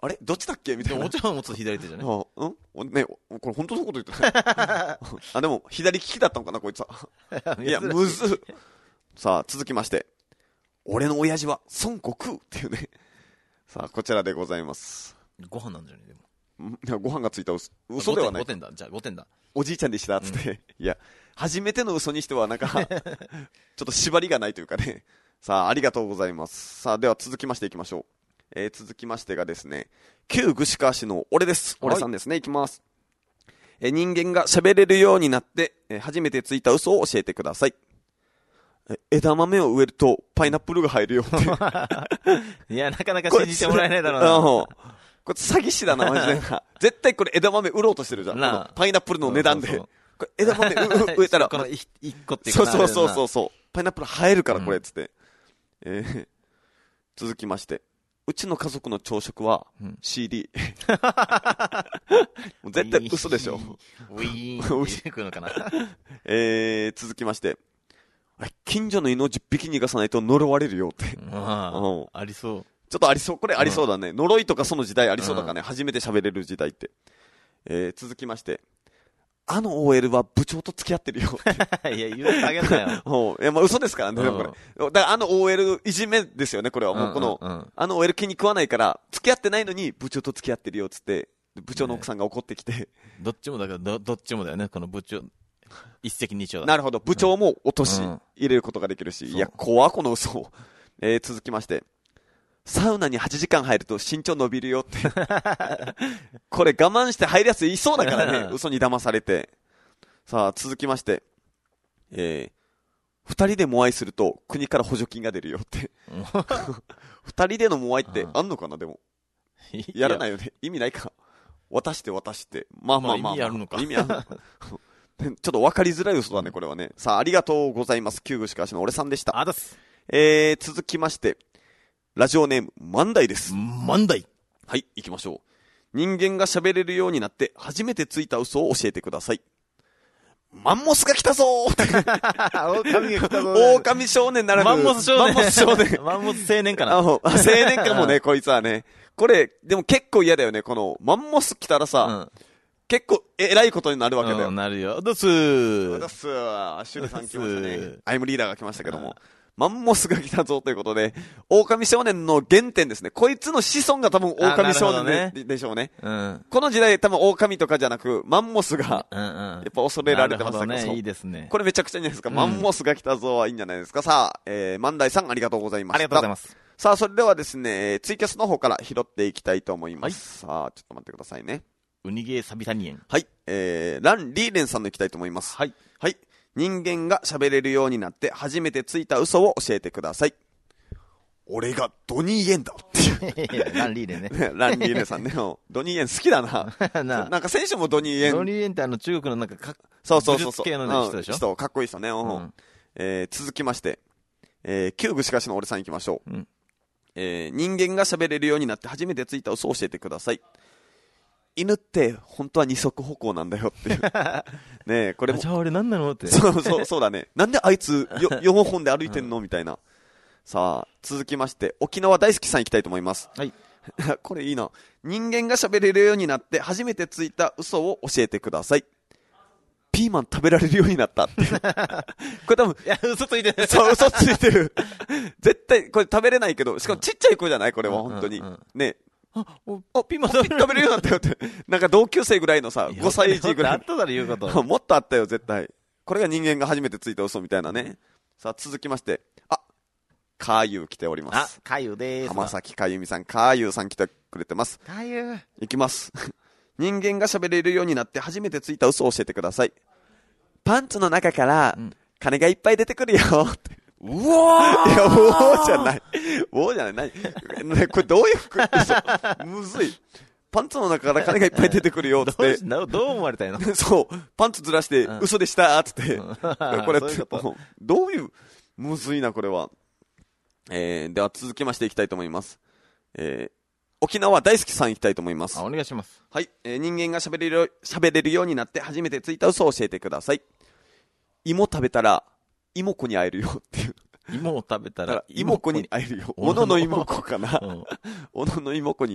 Speaker 1: あれどっちだっけみたいな。
Speaker 2: お茶を持つ左手じゃね。
Speaker 1: あうんね、これ本当のこと言ってた。あ、でも、左利きだったのかな、こいつは。いや、むず。さあ、続きまして。俺の親父は孫悟空っていうね。さあ、こちらでございます。
Speaker 2: ご飯なんじゃねでも。
Speaker 1: いやご飯がついた嘘。嘘ではない。
Speaker 2: ごてんだ。じゃあごてんだ。
Speaker 1: おじいちゃんでしたっつって。うん、いや、初めての嘘にしてはなんか、ちょっと縛りがないというかね。さあ、ありがとうございます。さあ、では続きましていきましょう。えー、続きましてがですね、旧串川市の俺です。俺さんですね。いきます。えー、人間が喋れるようになって、えー、初めてついた嘘を教えてください。え枝豆を植えるとパイナップルが入るよって
Speaker 2: いや、なかなか信じてもらえないだろうな。
Speaker 1: これ詐欺師だな、マジで。絶対これ枝豆売ろうとしてるじゃん。このパイナップルの値段で。そうそうそうこれ枝豆植えたら。
Speaker 2: この一個っていうか
Speaker 1: そうそうそうそう。パイナップル生えるからこれっつって。うん、えー、続きまして。うちの家族の朝食は シーディー。うん、絶対嘘でしょ。
Speaker 2: ウィーン。ウィーン来るのかな。
Speaker 1: えー、続きまして。近所の犬をじゅっぴき逃がさないと呪われるよって。
Speaker 2: ああ、うん、ありそう。
Speaker 1: ちょっとありそう。これありそうだね。うん、呪いとかその時代ありそうだからね。うん、初めて喋れる時代って。えー、続きまして。あの オーエル は部長と付き合ってるよ。
Speaker 2: いや、言うてあげんなよ。
Speaker 1: いや、まあ嘘ですからね、これ。だからあの オーエル いじめですよね、これは。もうこの、うんうんうん、あの オーエル 気に食わないから、付き合ってないのに部長と付き合ってるよっつって、部長の奥さんが怒ってきて。ね、
Speaker 2: どっちもだから、ど、どっちもだよね、この部長。一石二鳥だ。
Speaker 1: なるほど。部長も落とし入れることができるし。うん、いや、怖この嘘。えー、続きまして。サウナにはちじかん入ると身長伸びるよって。これ我慢して入るやついそうだからね。嘘に騙されて。さあ、続きまして。えー、二人でモアイすると国から補助金が出るよって。二人でのモアイってあんのかなでも。やらないよね。意味ないか。渡して渡して。まあまあまあ、まあ。
Speaker 2: 意味あるのか。
Speaker 1: 意味あるのか。ちょっと分かりづらい嘘だね、これはね。さあ、ありがとうございます。旧串川市の俺さんでした。
Speaker 2: あだす。
Speaker 1: えー、続きまして、ラジオネーム、万代です。
Speaker 2: 万代。
Speaker 1: はい、行きましょう。人間が喋れるようになって、初めてついた嘘を教えてください。マンモスが来たぞー
Speaker 2: 狼が来たぞ
Speaker 1: ー狼少年ならぬ。
Speaker 2: マンモス少年。
Speaker 1: マンモス少年。
Speaker 2: マンモス青年かな。
Speaker 1: 青年かもね、こいつはね。これ、でも結構嫌だよね、この、マンモス来たらさ、うん結構、えらいことになるわけだよ。
Speaker 2: うん、なるよ。どすー。
Speaker 1: どすー。シュルさん来ましたね。アイムリーダーが来ましたけども。マンモスが来たぞということで、狼少年の原点ですね。こいつの子孫が多分狼少年 で,、ね、でしょうね、うん。この時代多分狼とかじゃなく、マンモスが、やっぱ恐れられてましたけど。
Speaker 2: ね、いいですね。
Speaker 1: これめちゃくちゃいいんじゃないですか。うん、マンモスが来たぞはいいんじゃないですか。さあ、えー、万代さんありがとうございました。
Speaker 2: ありがとうございます。
Speaker 1: さあ、それではですね、ツイキャスの方から拾っていきたいと思います。はい、さあ、ちょっと待ってくださいね。
Speaker 2: ウニゲーサビタニエン。
Speaker 1: はい。えー、ラン・リーレンさんの行きたいと思います。
Speaker 2: はい。
Speaker 1: はい。人間が喋れるようになって初めてついた嘘を教えてください。俺がドニー・イエンだっていう。
Speaker 2: ラン・リーレンね。
Speaker 1: ラン・リーレンさんね。ドニー・イエン好きだな。ななんか選手もドニー・イエン。
Speaker 2: ドニー・イエンってあの中国のなんかか、
Speaker 1: そうそうそうそう。
Speaker 2: 技術系の人でしょ、うん、
Speaker 1: 人かっこいい人ね。うんうん、えー、続きまして、えー、旧串川市の俺さん行きましょう。うん、えー、人間が喋れるようになって初めてついた嘘を教えてください。犬って本当は二足歩行なんだよっていう。ねえ、これも。
Speaker 2: じゃあ俺何なのって。
Speaker 1: そうそう、そうだね。なんであいつよよんほんで歩いてんのみたいな。さあ、続きまして、沖縄大好きさん行きたいと思います。
Speaker 2: はい。
Speaker 1: これいいな。人間が喋れるようになって初めてついた嘘を教えてください。ピーマン食べられるようになったっていう。これ多分。
Speaker 2: いや、嘘ついてる。
Speaker 1: そう、嘘ついてる。絶対、これ食べれないけど、しかもちっちゃい子じゃないこれは、本当に。うんうんうん、ね
Speaker 2: あ、お、ピーマン食
Speaker 1: べれるようになったよって。なんか同級生ぐらいのさ、ごさい児ぐらい。
Speaker 2: もっとあっただろ言うこと。
Speaker 1: もっとあったよ、絶対。これが人間が初めてついた嘘みたいなね。さあ、続きまして。あ、カーユー来ております。
Speaker 2: あ、カーユーでーす。
Speaker 1: 浜崎かゆみさん、カーユーさん来てくれてます。
Speaker 2: カーユー。
Speaker 1: いきます。人間が喋れるようになって初めてついた嘘を教えてください。パンツの中から、金がいっぱい出てくるよって。
Speaker 2: うわー
Speaker 1: いや、おーじゃない。おーじゃない。何これどういう服むずい。パンツの中から金がいっぱい出てくるよって。
Speaker 2: どう、どう思われたいの
Speaker 1: そう。パンツずらして、うん、嘘でしたって。これって、どういう、むずいな、これは。えー、では続きましていきたいと思います。えー、沖縄大好きさんいきたいと思います。
Speaker 2: あ、お願いします。
Speaker 1: はい。えー、人間が喋れる、喋れるようになって初めてついた嘘を教えてください。芋食べたら、芋子に会えるよっていう。
Speaker 2: 芋を食べたら、
Speaker 1: 芋子に会えるよ。おのの芋子かな。おのの芋子に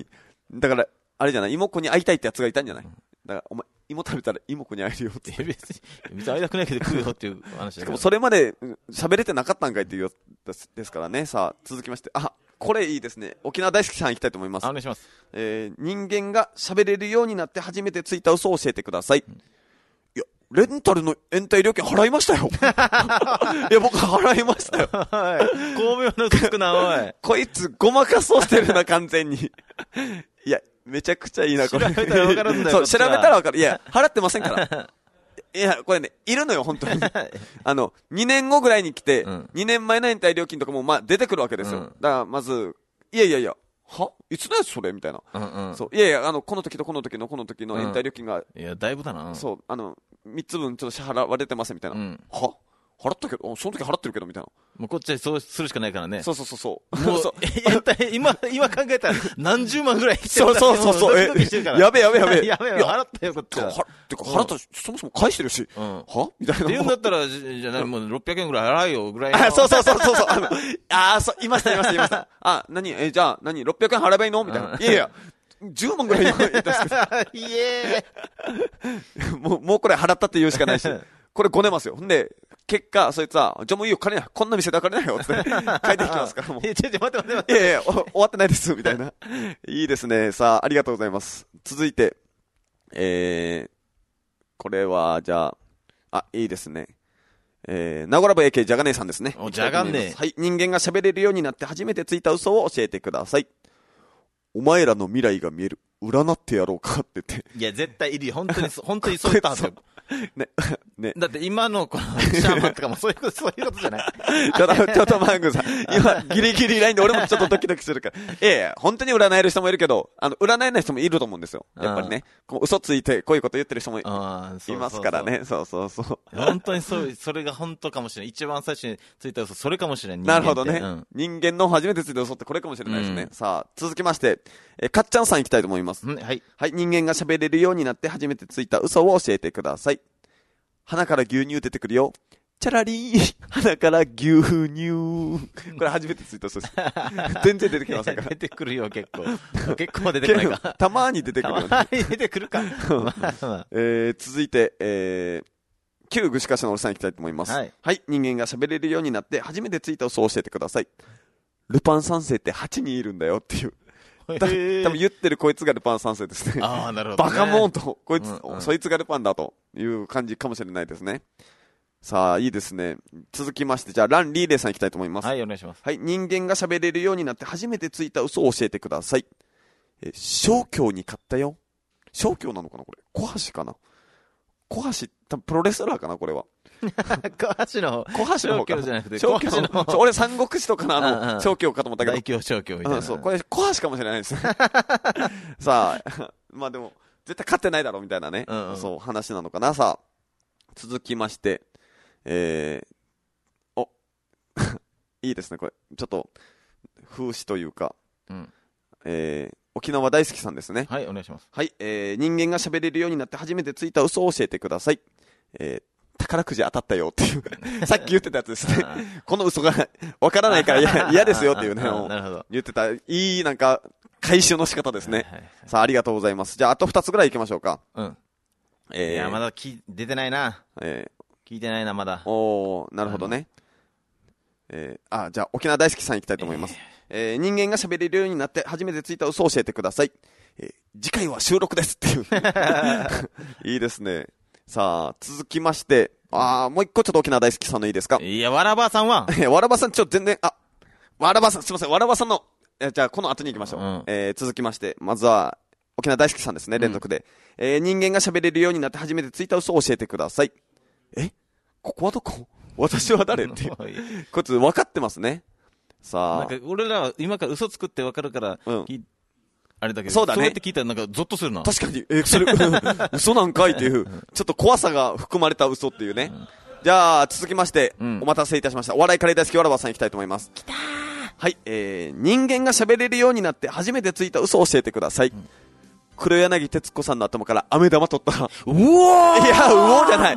Speaker 1: だからあれじゃない、妹子に会いたいってやつがいたんじゃない、うん、だからお前芋食べたら妹子に会えるよって
Speaker 2: 別に別に会いたくないけど食うよっていう話だけど、
Speaker 1: しかもそれまで喋れてなかったんかいっていうやつですからね。さあ続きまして、あ、これいいですね。沖縄大好きさん行きたいと思います。
Speaker 2: お願いします。
Speaker 1: えー、人間が喋れるようになって初めてついた嘘を教えてください。うん、いや、レンタルの延滞料金払いましたよ。いや、僕払いましたよ。
Speaker 2: 巧妙な嘘つくな、おい。
Speaker 1: こいつごまかそうしてるな、完全に。いや、めちゃくちゃいいな、これ。
Speaker 2: 調べたらわかるんだよ。
Speaker 1: そう、調べたらわかる。いや、払ってませんから。いや、これね、いるのよ、本当に。あの、にねんごぐらいに来て、うん、にねんまえの延滞料金とかも、まあ、出てくるわけですよ。うん、だから、まず、いやいやいや、はいつのやつそれみたいな。うんうん、そう。いやいや、あの、この時とこの時のこの時の延滞料金が、うん、
Speaker 2: いや、だいぶだな。
Speaker 1: そう、あの、みっつぶんちょっと支払われてますみたいな。うん、は払ったけど、その時払ってるけどみたいな。
Speaker 2: もうこっちはそうするしかないからね。
Speaker 1: そうそうそうそう。
Speaker 2: もうそう今今考えたら何十万ぐらい来て
Speaker 1: るから。そうそうそうそう。
Speaker 2: ドキドキしてるから。
Speaker 1: やべやべやべ。
Speaker 2: やべやべ。払ったよこっちは。
Speaker 1: てか払った、うん、そもそも返してるし。うん、はみたいな。
Speaker 2: って言うんだったらじゃあもうろっぴゃくえんぐらい払えよぐらいの。
Speaker 1: あ、そうそうそうそうそう。あのあーそういましたいましたいました。あ、何えじゃあ何ろっぴゃくえん払えばいいのみたいな。うん、いやいや。じゅうまんぐらい言ったんですけど。
Speaker 2: いえ
Speaker 1: ー。もうもうこれ払ったって言うしかないし。これごねますよ。ほんで。結果、そいつは、じゃあもういいよ、借りない。こんな店で借りないよ。って帰ってきますから、もう。
Speaker 2: いや、ちょ、ちょ、待って待って待って。
Speaker 1: いやいや、終わってないです、みたいな。いいですね。さあ、ありがとうございます。続いて、えー、これは、じゃあ、あ、いいですね。えー、名古屋部 エーケー ジャガネーさんですね。
Speaker 2: お、ジャガネー。
Speaker 1: はい。人間が喋れるようになって初めてついた嘘を教えてください。お前らの未来が見える。占ってやろうかって言って。
Speaker 2: いや、絶対いるよ。本当に、本当にそう言ったんですよ。ね、ね。だって今のこのシャーマンとかもそういうこと、そういうことじゃない。
Speaker 1: ちょっと、ちょっとマングさん。今、ギリギリラインで俺もちょっとドキドキするから。ええ、本当に占える人もいるけど、あの、占えない人もいると思うんですよ。やっぱりね。こう嘘ついてこういうこと言ってる人もいますからね。そうそうそう。
Speaker 2: 本当にそう、それが本当かもしれない。一番最初についた嘘、それかもしれない。
Speaker 1: なるほどね。うん、人間の初めてついた嘘ってこれかもしれないですね。うん、さあ、続きまして、え、かっちゃんさん行きたいと思います。
Speaker 2: うん、はい。
Speaker 1: はい、人間が喋れるようになって初めてついた嘘を教えてください。鼻から牛乳出てくるよ。チャラリー。鼻から牛乳。これ初めてついた嘘です。全然出てきませんから。
Speaker 2: 出てくるよ、結構。結構出てこないか。
Speaker 1: たまーに出てくるよね。
Speaker 2: たまーに出てくるか。
Speaker 1: えー、続いて、えー、旧具志川市のおじさん行きたいと思います。はい。はい、人間が喋れるようになって初めてついた嘘を教えてください。ルパン三世ってはちにんいるんだよっていう。多分言ってるこいつがルパン三世ですね。
Speaker 2: ああ、なるほど、ね。
Speaker 1: バカモンと、こいつ、うんうん、そいつがルパンだという感じかもしれないですね。さあ、いいですね。続きまして、じゃあ、ラン・リーレーさん行きたいと思います。
Speaker 2: はい、お願いします。
Speaker 1: はい、人間が喋れるようになって初めてついた嘘を教えてください。え、小京に買ったよ。小京なのかなこれ。小橋かな小橋、多分プロレスラーかなこれは。
Speaker 2: 小橋の
Speaker 1: 小橋の方か。
Speaker 2: 小京じゃなくて、
Speaker 1: 小京の。俺三国志とかのあの、小京かと思ったけど。
Speaker 2: 大京小京みたいな。
Speaker 1: うん、そう。これ小橋かもしれないですね。さあ、まあでも、絶対勝ってないだろうみたいなね。うんうん、そう、話なのかな。さあ、続きまして、えー、お、いいですね、これ。ちょっと、風刺というか、うん、えー、沖縄大好きさんですね。
Speaker 2: はい、お願いします。
Speaker 1: はい、えー、人間が喋れるようになって初めてついた嘘を教えてください。えー、宝くじ当たったよっていう、さっき言ってたやつですね。この嘘がわからないから嫌ですよっていうね、言ってた、いいなんか、回収の仕方ですね。はいはいはい、さあ、ありがとうございます。じゃあ、あと二つぐらい行きましょうか。うん。
Speaker 2: えー、いや、まだき出てないな。えー、聞いてないな、まだ。
Speaker 1: おー、なるほどね。えー、あ、じゃあ、沖縄大好きさん行きたいと思います。えー、えー、人間が喋れるようになって初めてついた嘘を教えてください。えー、次回は収録ですっていう。いいですね。さあ、続きまして、あー、もう一個ちょっと沖縄大好きさんのいいですか？
Speaker 2: いや、わらばさんは
Speaker 1: わらばさんちょっと全然、あ、わらばさん、すいません、わらばさんの、えじゃあこの後に行きましょう。うん、えー、続きまして、まずは、沖縄大好きさんですね、連続で。うん、えー、人間が喋れるようになって初めてついた嘘を教えてください。え？ここはどこ？私は誰っていう。こいつ分かってますね。さあ。
Speaker 2: なんか俺らは今から嘘つくって分かるから、うん、あれだけど、
Speaker 1: そうだね。
Speaker 2: そうやって聞いたらなんかゾッとするな。
Speaker 1: 確かに、えー、それ、嘘なんかいっていう、ちょっと怖さが含まれた嘘っていうね。うん、じゃあ、続きまして、うん、お待たせいたしました。お笑いカレー大好きわらばさん行きたいと思います。
Speaker 2: 来たー。
Speaker 1: はい、えー、人間が喋れるようになって初めてついた嘘を教えてください。うん、黒柳徹子さんの頭から飴玉取った。うおー
Speaker 2: い
Speaker 1: や、うおーじゃない。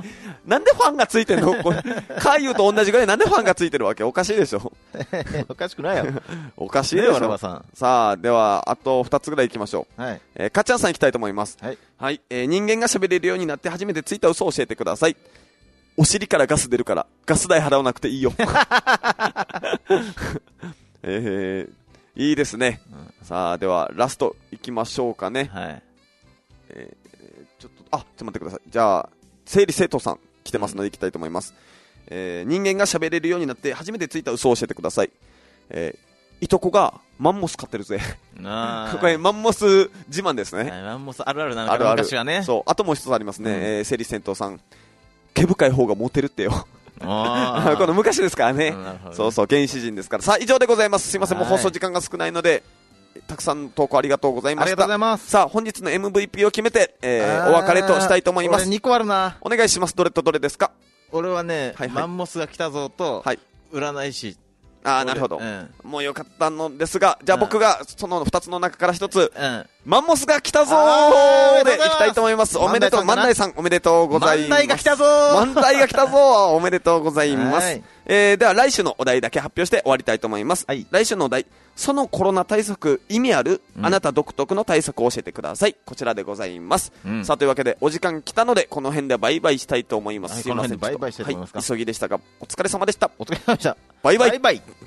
Speaker 1: なんでファンがついてんの？これ海遊と同じぐらいなんでファンがついてるわけ？おかしいでしょ。
Speaker 2: おかしくないよ。
Speaker 1: おかしいでしょ。
Speaker 2: わらばさん。
Speaker 1: さあ、では、あとふたつぐらい行きましょう。
Speaker 2: はい。
Speaker 1: えー、かっちゃんさん行きたいと思います。
Speaker 2: はい。
Speaker 1: はい。えー、人間が喋れるようになって初めてついた嘘を教えてください。お尻からガス出るから、ガス代払わなくていいよ。えー、いいですね。うん、さあ、では、ラスト行きましょうかね。
Speaker 2: はい。
Speaker 1: えー、ちょっと、あ、ちょっと待ってください。じゃあ、整理整頓さん来てますので行きたいと思います。うん、えー、人間が喋れるようになって初めてついた嘘を教えてください。えー、いとこがマンモス飼ってるぜ。
Speaker 2: あ
Speaker 1: これマンモス自慢ですね。
Speaker 2: マンモスあるあるなのかな、昔はね。
Speaker 1: そう。あともう一つありますね。うん、えー、整理整頓さん。毛深い方がモテるってよ。
Speaker 2: あ
Speaker 1: この昔ですからね。
Speaker 2: ね
Speaker 1: そうそう、原始人ですから。さあ、以上でございます。すいません、もう放送時間が少ないので、たくさん投稿ありがとうございました。
Speaker 2: ありがとうございます。
Speaker 1: さあ、本日の エムブイピー を決めて、えー、お別れとしたいと思います。
Speaker 2: 俺にこあるな。
Speaker 1: お願いします。どれとどれですか？
Speaker 2: 俺はね、
Speaker 1: はいはい、
Speaker 2: マンモスが来たぞと、
Speaker 1: はい、
Speaker 2: 占い師。
Speaker 1: ああ、なるほど、うん、もうよかったのですが、じゃあ僕がそのふたつの中からひとつ、うん、マンモスが来たぞーでいきたいと思います。おめでとう、万代さんおめでとうございます。
Speaker 2: 万代が来たぞー
Speaker 1: 万代が来たぞーおめでとうございます。えー、では来週のお題だけ発表して終わりたいと思います。はい、来週のお題、そのコロナ対策意味ある、うん、あなた独特の対策を教えてください。こちらでございます。うん、さあ、というわけでお時間来たのでこの辺でバイバイしたいと思います。はい、すいません、
Speaker 2: バイバイしたいと思いますか。
Speaker 1: はい、急ぎでしたがお疲れ様でした。
Speaker 2: お疲れ様でした。
Speaker 1: バイバイ。
Speaker 2: バイバイ。